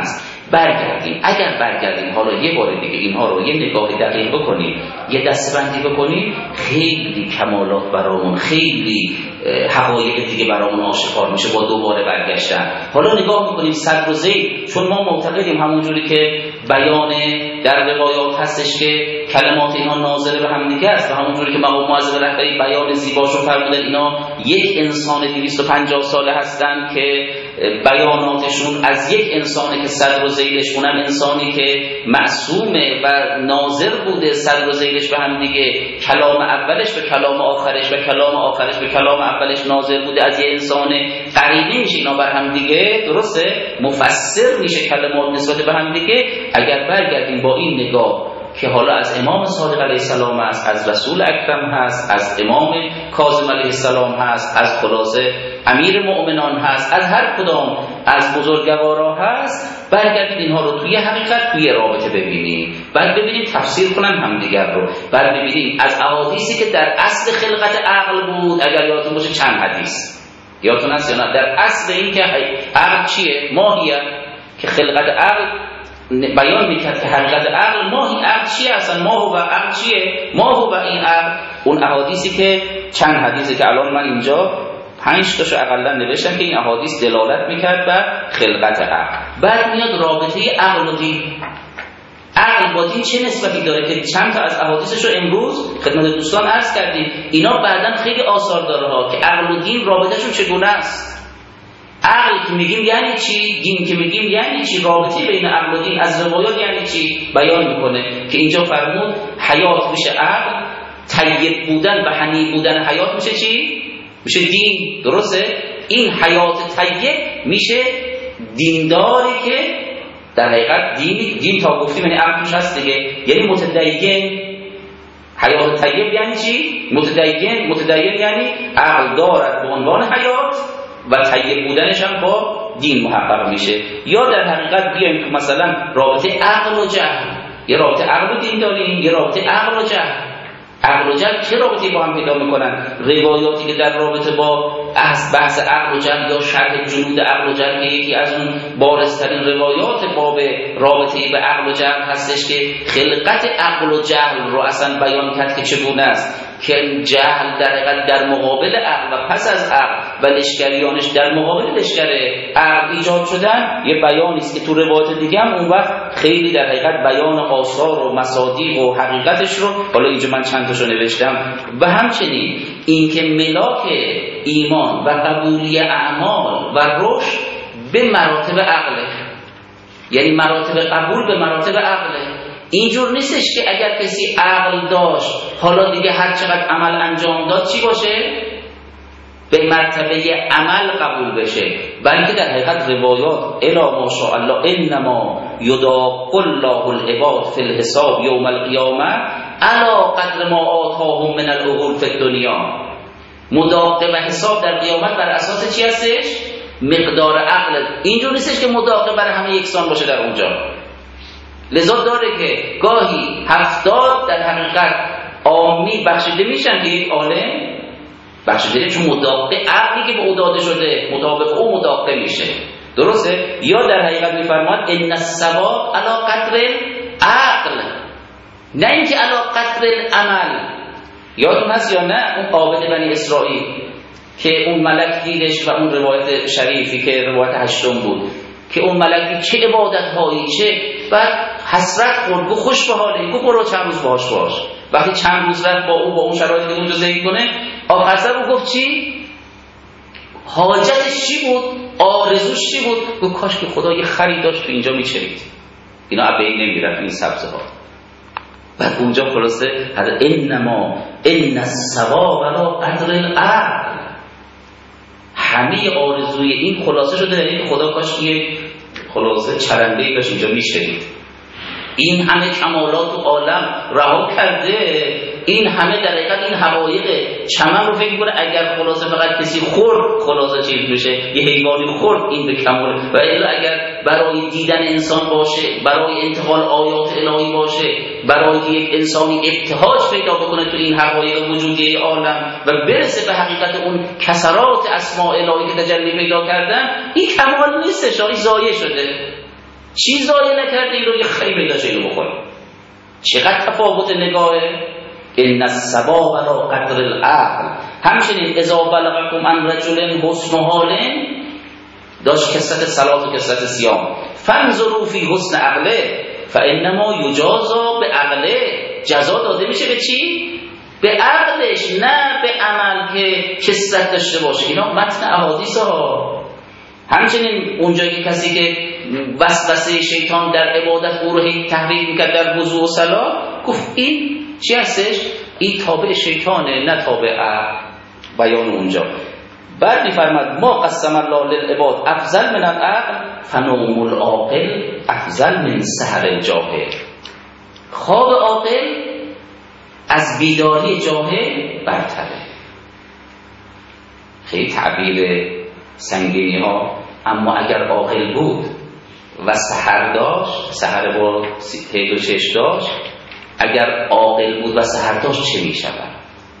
برگردیم. اگر برگردیم حالا یه بار دیگه اینها رو یه نگاه دقیق بکنیم، یه دستبندی بکنیم، خیلی کمالات برامون، خیلی حقایق دیگه برامون آشکار میشه با دوباره برگشتن. حالا نگاه میکنیم صدر و زید، چون ما معتقدیم همونجوری که بیان در روایات هستش که کلمات اینا ناظر به هم دیگه است و همونجوری که مقام معظم رهبری بیان زیباشو فرمودن اینا یک انسان دویست و پنجاه ساله هستن که بیاناتشون از یک انسانی که صدر و ذیلش، اونم انسانی که معصومه و ناظر بوده صدر و ذیلش به هم دیگه، کلام اولش به کلام آخرش و کلام آخرش به کلام اولش ناظر بوده، از یه انسان قریبی میشه اینا بر هم دیگه، درسته؟ مفسر میشه کلمات نسبت به هم دیگه. اگر برگردیم با این نگاه که حالا از امام صادق علیه السلام هست، از رسول اکرم هست، از امام کاظم علیه السلام هست، از خلاصه امیر مؤمنان هست، از هر کدام از بزرگوارا هست، برگردیم اینها رو توی حقیقت، توی رابطه ببینیم، بعد ببینیم تفسیر کنن همدیگر رو، بعد ببینیم از احادیثی که در اصل خلقت عقل بود، اگر یادتون باشه چند حدیث یادتون هست یا نه، در اصل این که عقل چیه، ماهیه، که خلقت عقل بیان میکرد که حقیقت عقل ماهی، عقل چیه اصلا، ماهو و عقل چیه، ماهو و این عقل، اون احادیثی که چند حدیثی که الان من اینجا پنج تاشو اقلا نوشتم که این احادیث دلالت میکرد بر خلقت عقل. بعد میاد رابطه عقل و دین، عقل با دین چه نسبتی داره که چند تا از احادیثش رو امروز خدمت دوستان عرض کردیم. اینا بعداً خیلی آثار داره ها که عقل و دین رابطهشون چگونه است. عقل که میگیم یعنی چی، دین که میگیم یعنی چی، رابطه بین عقل و دین از روایات یعنی چی بیان میکنه که اینجا فرمود حیات میشه عقل، طیب بودن و حنیف بودن حیات میشه چی، میشه دین، درسته؟ این حیات طیب میشه دینداری که در حقیقت دین, دین تا گفتیم یعنی عقل توش هست دیگه، یعنی متدین. حیات طیب یعنی چی؟ متدین. متدین یعنی عقل دارد به عنوان حیات و طیب بودنش هم با دین محقق میشه. یا در حقیقت بیایم که مثلا رابطه عقل و جهل، یه رابطه عقل و دین داریم، یه رابطه عقل و جهل. عقل و جهل چه رابطه‌ای با هم پیدا میکنن؟ روایاتی که در رابطه با بحث عقل و جهل یا شرح جنود عقل و جهل که یکی از اون بارزترین روایات باب رابطه‌ای به عقل و جهل هستش که خلقت عقل و جهل رو اصلا بیان کرد که چگونه است، که جهل در حقیقت در مقابل عقل و پس از عقل و لشکریانش در مقابل لشکر عقل ایجاد شدن، یه بیانی است که تو روایات دیگه هم اون وقت خیلی در حقیقت بیان آثار و مصادیق و حقیقتش رو، حالا اینجا من چند تاشو نوشتم. و همچنین اینکه ملاک ایمان و قبولی اعمال و رشد به مراتب عقله، یعنی مراتب قبول به مراتب عقله. اینجور نیستش که اگر کسی عقل داشت حالا دیگه هر چقدر عمل انجام داد چی باشه؟ به مرتبه عمل قبول بشه، بلکه در حقیقت روایات الا ماشاء الله انما یداق الله العباد فی الحساب یوم القیامه علی قدر ما آتاهم من العقول فی الدنیا. مداقه و حساب در قیامت بر اساس چی هستش؟ مقدار عقل. اینجور نیستش که مداقه برای همه یکسان باشه در اونجا. لذا داره که گاهی هفتاد در حقیقت عامی بخشیده میشن که یک عالم بخشیده، چون مداقه عقلی که به او داده شده مطابق او مداقه میشه، درسته؟ یا در حقیقت میفرماد ان الثواب علی قدر عقل، نه اینکه علی قدر العمل. یادتون هست یا نه اون عابد بنی اسرائیل که اون ملک دیدش و اون روایت شریفی که روایت هشتم بود که اون ملک چه عبادت هایی، چه بعد حسرت خورد، گفت خوش به حاله، گفت برو چند روز باش باش. وقتی چند روز رفت با او با اون شرایطی که اونجا زندگی کنه، آخر سر او گفت چی؟ حاجتش چی بود؟ آرزوش چی بود؟ گفت کاش که خدا یه خری داشت تو اینجا میچرید، اینا ابی نمیرفت این سبزه ها. بعد اونجا خلاصه هذا انما ان الثواب علی قدر العقل، همه آرزوی این خلاصه شده در این خدا کاش یه خلاصه چرنده‌ای داشت اینجا میشرید. این همه کمالات و عالم رها کرده، این همه در حقیقت این حقایق چمن رو فکر کنه اگر خلاصه فقط کسی خورد خلاصه چیز میشه، یه حیوانی خورد این به کمال. و الا اگر برای دیدن انسان باشه، برای انتقال آیات الهی باشه، برای یک انسانی ابتهاج پیدا بکنه تو این حقایق وجودی عالم و برسه به حقیقت اون کسرات اسماء الهی که تجلی پیدا کردن، این کمال نیستش، این ضایع شده. چی ضایع نکرده این رو یه خیلی داشته اینو بخوریم. چقدر تفاوت نگاهه. ان الصواب علی قدر العقل. همچنین اذا بلغکم عن رجل حسن حال، داشت کثرت صلات و کثرت صیام، فانظروا فی حسن عقله فانما یجازا به عقله. جزا داده میشه به چی؟ به عقلش، نه به عمل که کثرت داشته باشه. اینا متن احادیث ها. همچنین اونجایی که کسی که وسوسه شیطان در عبادت او رو تحریک میکرد در وضو و صلات، گفت این چی هستش؟ این تابع شیطانه نه تابع عقل. بیان اونجا بعد میفرماد ما قسم الله للعباد افضل من العقل فنوم العاقل افضل من سحر الجاهل. خواب عاقل از بیداری جاهل برتره. خیلی تعبیر سنگینی ها، اما اگر عاقل بود و سحر داشت، سحر با هید و شش داشت، اگر عاقل بود و سحر داشت چه می شود؟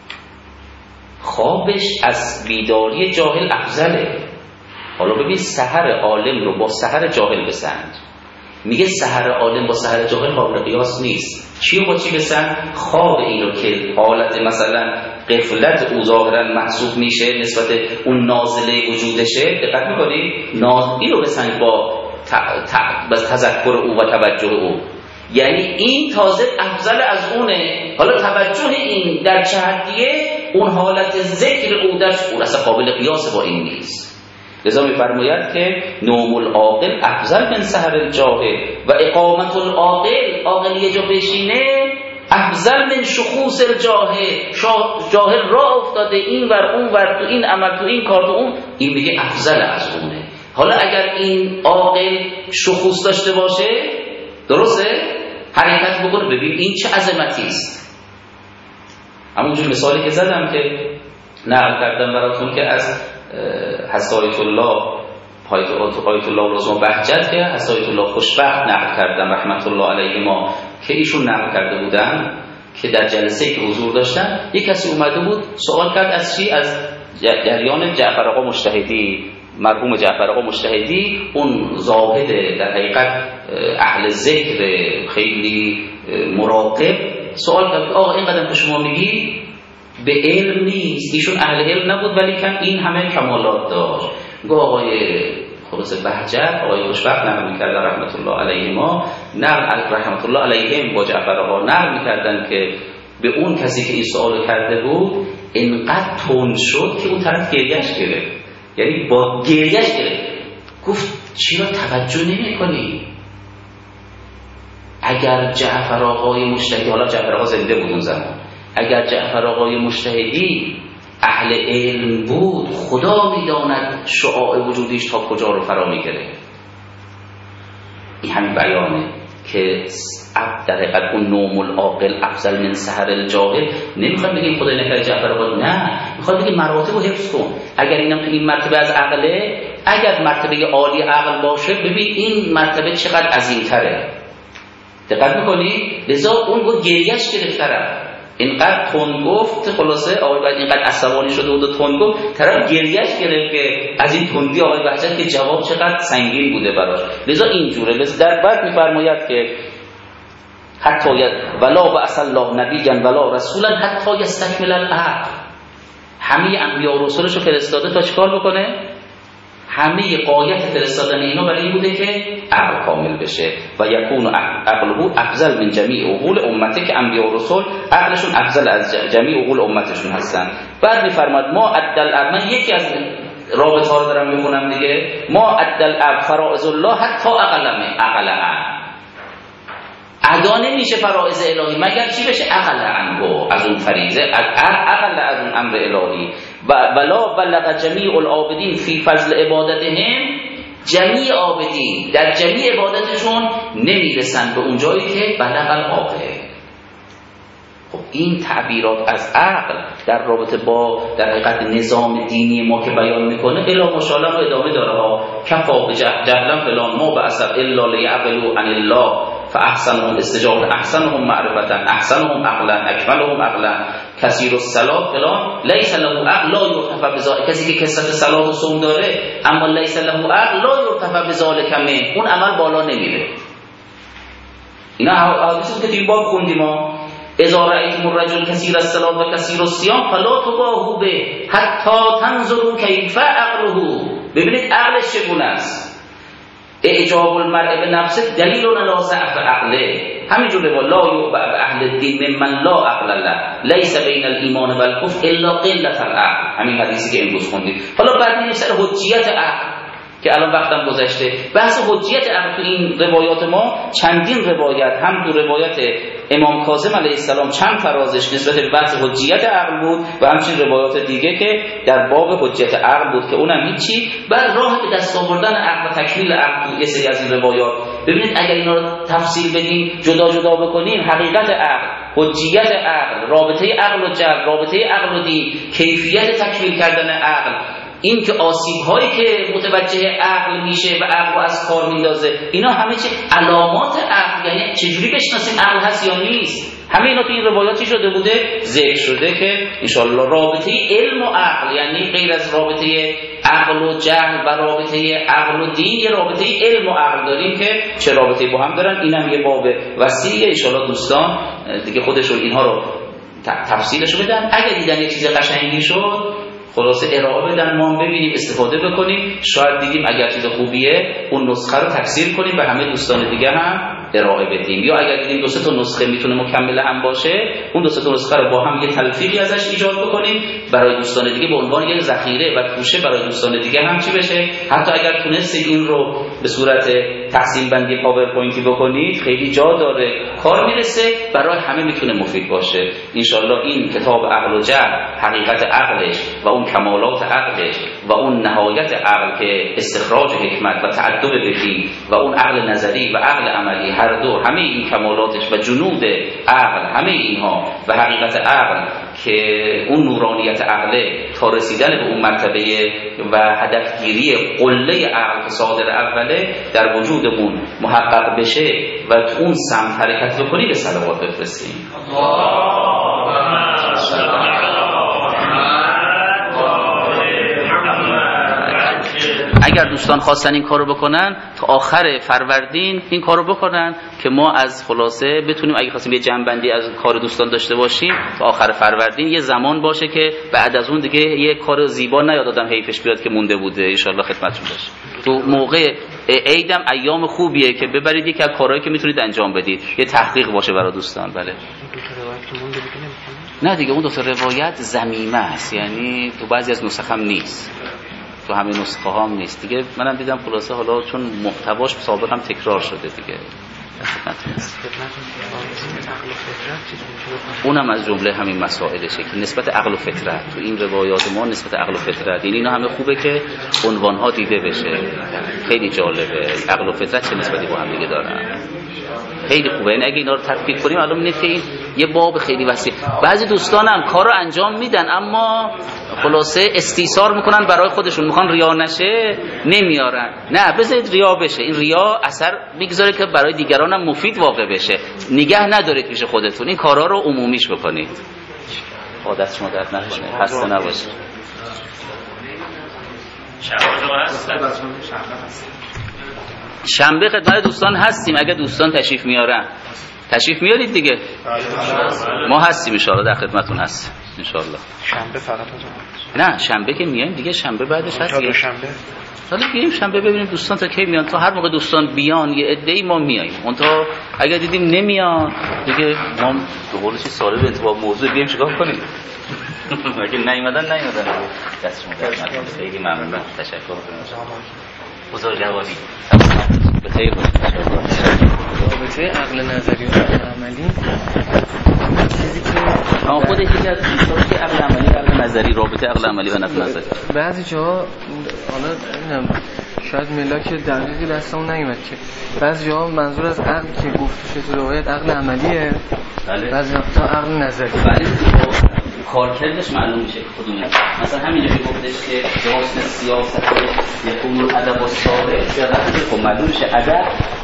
خوابش از بیداری جاهل افضله. حالا ببین سحر عالم رو با سحر جاهل بسنج. میگه سحر عالم با سحر جاهل قابل قیاس نیست. چی با چی بسنج؟ خواب این رو که حالت مثلا غفلت او ظاهرا محسوب میشه نسبت اون نازله وجودشه، دقت میکنی؟ نازلی رو بسنج با تذکر او و توجه او. یعنی این تازه افضل از اونه. حالا توجه این در چه حدیه؟ اون حالت ذکر او در اون اصلا قابل قیاس با این نیست. لذا می‌فرماید که نوم العاقل افضل من سحر الجاهل و اقامت العاقل، عاقل یه جا بشینه، افضل من شخوص الجاهل. جاهل راه افتاده این ور اون ور، تو این عمل تو این کار تو اون، این میگه افضل از اونه. حالا اگر این عاقل شخوص داشته باشه، درسته؟ حرکت بکنه، ببین این چه عظمتی است. همونجور مثالی که زدم که نقل کردم براتون که از حسایت الله آیت الله العظما بهجت که حسایت الله خوشبخت نقل کردم رحمت الله علیهما که ایشون نقل کرده بودن که در جلسه که حضور داشتن یک کسی اومده بود سوال کرد از چی؟ از جریان جعفر آقا مجتهدی، مرحوم جعفر آقا مجتهدی، اون زاهد در حقیقت اهل ذکر خیلی مراقب. سوال کرد آقا این قدم که شما میگی به علم نیست، ایشون اهل علم نبود ولی کم این همه کمالات داشت. گفت آقای خلاص بهجت، آقای خوشبخت نقل می‌کردن رحمت الله علیهما، نقل رحمت الله علیهم با جعفر آقا نقل می‌کردن که به اون کسی که این سوال کرده بود اینقدر تند شد که اون طرف گریه‌اش گرفت. یعنی با گریه‌اش گرفت. گفت چرا توجه نمی‌کنی؟ اگر جعفر آقای مجتهدی، حالا جعفر آقا زنده بود اون زمان، اگر جعفر آقای مجتهدی اهل علم بود، خدا میداند شعاع وجودیش تا کجا رو فرا میگیره. این همین بیانه که در حقیقت اون نوم العاقل افضل من سحر الجاهل. نمیخواد بگیم خدای نکرده جعفر آقا، نه، میخواد بگیم مراتب رو حفظ کن. اگر اینم تو این مرتبه از عقله، اگر مرتبه عالی عقل باشه، ببین این مرتبه چقدر عظیم‌تره. دقت میکنی؟ لذا اون گفت گریهش گرفت طرف، اینقدر تند گفت، خلاصه آقای بعد اینقدر عصبانی شده بود و تند گفت، طرف گریهش گرفت که از این تندی آقای بهجت که جواب چقدر سنگین بوده براش. لذا اینجوره. لذا در بعد میفرماید که حتی ولا بعث الله نبیا ولا رسولا حتی یستکمل العقل. همه انبیا و رسولش رو فرستاده تا چیکار بکنه؟ همه قایت فرستادن اینا برای این بوده که عقل کامل بشه و یکون عقله افضل من جمیع عقول امته، که انبیا و رسول عقلشون افضل از جمیع عقول امتشون هستن. بعد میفرماد ما عدل اب، من یکی از رابطه ها رو دارم میخونم دیگه، ما عدل اب فرائض الله حتی اقلمه اقلعن. ادا نمیشه فرائض الهی مگر چی بشه؟ اقلعن، از اون فریضه، اقل از اون امر الهی. و ولا بلغ جمیع العابدین فی فضل عبادتهم، جمیع عابدین در جمیع عبادتشون نمیرسن به اون جایی که بلغ العاقل. خب این تعبیرات از عقل در رابطه با در حقیقت نظام دینی ما که بیان میکنه الا ماشاءالله و ادامه داره ها. کفا به جهلم فلان ما به اثر الا لیعقلوا عن الله فاحسنهم استجابه احسنهم معرفتا احسنهم عقلا اکملهم عقلا کثیر الصلاه فلان لیس له عقل لا یرتفع بذلک. کسی که کثرت صلات و صوم داره اما لیس له عقل لا یرتفع بذلک من، اون عمل بالا نمیره. اینا حدیثی که توی باب خوندیم ما، اذا رأیتم الرجل کثیر الصلاة و کثیر الصیام فلا تباهوا به حتی تنظروا کیف عقله. ببینید عقلش چگونه است. اعجاب المرء به نفسه دلیل علی ضعف عقله. همینجوره لا یعبأ اهل الدین ممن لا عقل له لیس بین الایمان و الکفر الا قلة العقل. همین حدیثی که امروز خوندید. حالا بعد میریم سر حجیت عقل که الان وقتم گذشته. بحث حجیت عقل تو این روایات ما چندین روایت، هم تو روایت امام کاظم علیه السلام چند فرازش نسبت به بحث حجیت عقل بود و همچنین روایات دیگه که در باب حجیت عقل بود که اونم هیچی. بعد راه به دست آوردن عقل و تکمیل عقل تو یه سری از این روایات. ببینید اگر اینا رو تفصیل بدیم، جدا جدا بکنیم، حقیقت عقل، حجیت عقل، رابطه عقل و جبر، رابطه عقل و دین، کیفیت تکمیل کردن عقل، این که آسیب هایی که متوجه عقل میشه و عقل رو از کار میندازه، اینا همه چه علامات عقل، یعنی چجوری بشناسیم عقل هست یا نیست. همه اینا تو این روایاتی شده بوده، ذکر شده که انشاءالله رابطه علم و عقل، یعنی غیر از رابطه عقل و جهل و رابطه عقل و دین، یه رابطه علم و عقل داریم که چه رابطه با هم دارن. اینم یه باب وسیعه. انشاءالله دوستان دیگه خودشون اینها رو تفصیلش بدن. اگه دیدن یه چیز قشنگی شد خلاصه ارائه بدن، ما ببینیم، استفاده بکنیم. شاید دیدیم اگر چیز خوبیه اون نسخه رو تکثیر کنیم و همه دوستان دیگه هم ارائه بدیم، یا اگر دیدیم دو سه تا نسخه میتونه مکمل هم باشه اون دو سه تا نسخه رو با هم یه تلفیقی ازش ایجاد بکنیم برای دوستان دیگه به عنوان یه ذخیره و توشه برای دوستان دیگه هم چی بشه. حتی اگر تونستید این رو به صورت تقسیم بندی پاورپوینتی بکنید خیلی جا داره، کار میرسه، برای همه میتونه مفید باشه. انشالله این کتاب عقل و جبر، حقیقت عقلش و اون کمالات عقلش و اون نهایت عقل که استخراج حکمت و تعدد بدین و اون عقل نظری و عقل عملی، هر دو همه این کمالاتش و جنود عقل، همه اینها و حقیقت عقل که اون نورانیت عقله تا رسیدن به اون مرتبه و هدفگیری قله عقل که صادر اوله در وجودمون محقق بشه و تو اون سمت حرکت بکنی به صلوات بفرستیم. اگر دوستان خواستن این کارو بکنن تا آخر فروردین این کارو بکنن که ما از خلاصه بتونیم اگه خواستیم یه جمع‌بندی از کار دوستان داشته باشیم تا آخر فروردین یه زمان باشه که بعد از اون دیگه یه کار زیبا نیاد آدم حیفش بیاد که مونده بوده. ان شاءالله خدمتتون باشه. تو موقع عیدم ایام خوبیه که ببرید یک از کارهایی که میتونید انجام بدید، یه تحقیق باشه برای دوستان. بله نه دیگه اون دو تا روایت ضمیمه است، یعنی تو بعضی از نسخ هم نیست، تو همه نسخه ها هم نیست دیگه. منم دیدم خلاصه حالا چون محتواش سابق هم تکرار شده دیگه. اونم از جمله همین مسائلشه که نسبت عقل و فطرت تو این روایات ما نسبت عقل و فطرت، یعنی اینا همه خوبه که عنوان ها دیده بشه. خیلی جالبه عقل و فطرت چه نسبتی با هم دیگه دارن، خیلی خوبه. یعنی اگه اینا رو تفکیک کنیم الان می‌بینید که این یه باب خیلی وسیع. بعضی دوستانم کارو انجام میدن اما خلاصه استیثار میکنن برای خودشون، میخوان ریا نشه نمیارن. نه بذارید ریا بشه، این ریا اثر میگذاره که برای دیگران هم مفید واقع بشه. نگه ندارید پیش خودتون، این کارا رو عمومیش بکنید. عادت شما درد نکنه، خسته نباشید. شنبه خدمت دوستان هستیم اگه دوستان تشریف میارن. تشریف میارید دیگه، ما هستیم ان شاء الله، در خدمتتون هستیم ان شاء الله. شنبه فقط نه شنبه که میایم دیگه، شنبه بعدش هست دیگه. شنبه حالا بیایم شنبه ببینیم دوستان تا کی میان. تا هر موقع دوستان بیان یه عده‌ای ما میاییم. اون تا اگه دیدیم نمیان دیگه ما به قول چی سوال به انتباه موضوع بیایم چیکار کنیم؟ اگه نیومدن نیومدن. دست شما درد نکنه. خیلی ممنون، تشکر می‌کنم. بزرگواری به خیر باشید. رابطه عقل نظری و عقل عملی چیزی که آن خودش یکی از چیزاست که عقل عملی و عقل نظری، رابطه عقل عملی و عقل نظری بعضی جاها حالا نمیدونم شاید ملاک دقیقی دستمون نیومد که بعضی جاها منظور از عقل که گفته شده تو روایت عقل عملیه، بعضی وقتا عقل نظری. ولی کارکردش معلوم میشه که کدومه. مثلا همینجوری گفتش که جاسم سیاست یکون الادب الصالح، چقدر خب معلوم میشه ادب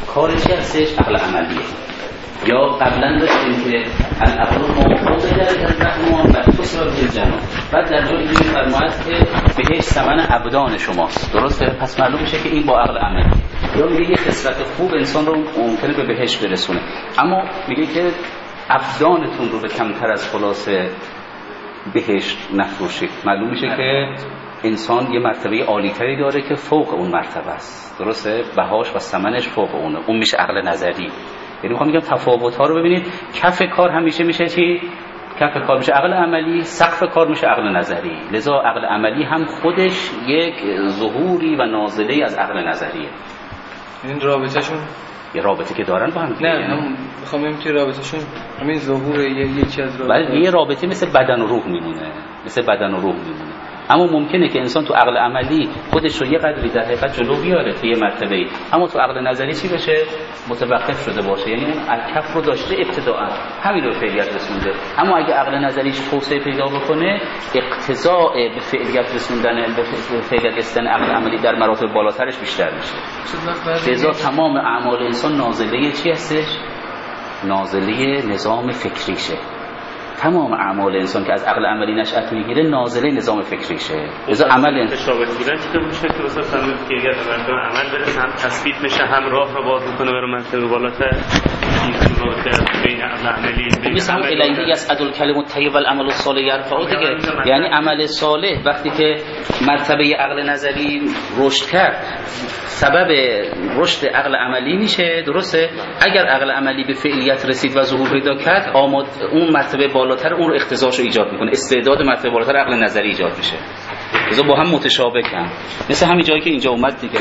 کار چی هستش؟ عقل عملیه. یا قبلا داشتیم که العقل موقوف در از رحمان و خصوصا به جنان. بعد در جای دیگه فرماید که بهش ثمن ابدان شماست. درسته؟ پس معلوم میشه که این با عقل عملی. یا میگه یه خصلت خوب انسان رو ممکنه به بهش برسونه، اما میگه که ابدانتون رو به کمتر از خلاصه بهش نفروشید. معلوم میشه که انسان یه مرتبه عالی‌تری داره که فوق اون مرتبه است. درسته؟ بهاش و ثمنش فوق اونه. اون میشه عقل نظری. یعنی میخوام بگم تفاوت‌ها رو ببینید. کف کار همیشه میشه چی؟ کف کار میشه عقل عملی، سقف کار میشه عقل نظری. لذا عقل عملی هم خودش یک ظهوری و نازله‌ای از عقل نظریه. این رابطه‌شون یه رابطه که دارن با هم دیگه. نه من میخوام بگم که رابطه‌شون همین ظهور یکی از رابطه. ولی یه رابطه مثل بدن و روح میمونه. مثل بدن و روح میمونه. اما ممکنه که انسان تو عقل عملی خودش رو یه قدری در حقیقت جلو بیاره تو یه مرتبه‌ای، اما تو عقل نظری چی بشه؟ متوقف شده باشه. یعنی اون کف رو داشته ابتداءً همین رو فعلیت رسونده، اما اگه عقل نظریش توسعه پیدا بکنه اقتضاء به فعلیت رسوندن به فعلیت رسوندن عقل عملی در مراتب بالاترش بیشتر میشه. لذا تمام اعمال انسان نازله چی هستش؟ نازله نظام فکریشه. تمام اعمال انسان که از عقل عملی نشأت میگیره نازله نظام فکریشه. لذا عمل ثابت بودن چطور میشه که مثلا فهمید که اگر به مرتبه عمل برسه هم تثبیت میشه، هم راه رو باز میکنه بر مرتبه بالاتر. این رابطه بین عقل عملی مثل هم الیه یصعد الکلم الطیب والعمل الصالح یرفعه دیگه. یعنی عمل صالح وقتی که مرتبه عقل نظری رشد کرد سبب رشد عقل عملی میشه. درسته؟ اگر عقل عملی به فعلیت رسید و ظهور پیدا کرد، آمد اون مرتبه بالاتر اون رو اقتضاش رو ایجاد میکنه، استعداد مرتبه بالاتر عقل نظری ایجاد میشه. لذا با هم متشابه کن. مثل همین جایی که اینجا اومد دیگه.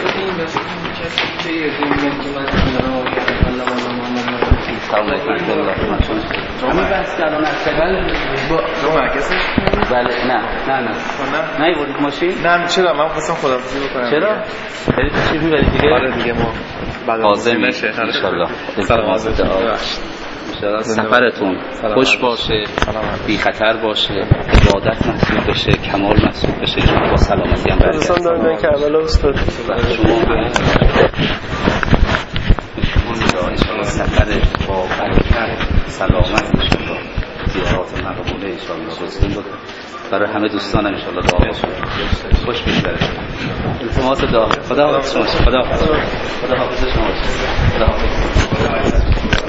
سلام علیکم رامی بحث کردن اصلا رو مرکزش؟ بله. نه نه نه نه نیوردید ماشین؟ نه چرا؟ من خواستم خداحافظی بکنم. چرا؟ برید چی میبرید دیگه؟ آره دیگه ما بعد لازم میشه انشالله. سلام علیکم. سفرتون خوش باشه، بی خطر باشه، عبادت محسوب بشه، کمال محسوب بشه، شما با سلامتی هم برگردید. دوستان دارن که اولا استاد شما انشاءالله سفر با برکت سلامت انشاءالله زیارات مقبوله انشاءالله رسیم بود. برای همه دوستان انشاءالله دعا باشه. خوش بگذره. التماس دعا. خدا حافظ شما. خدا حافظ. خدا حافظ شما. خدا حافظ.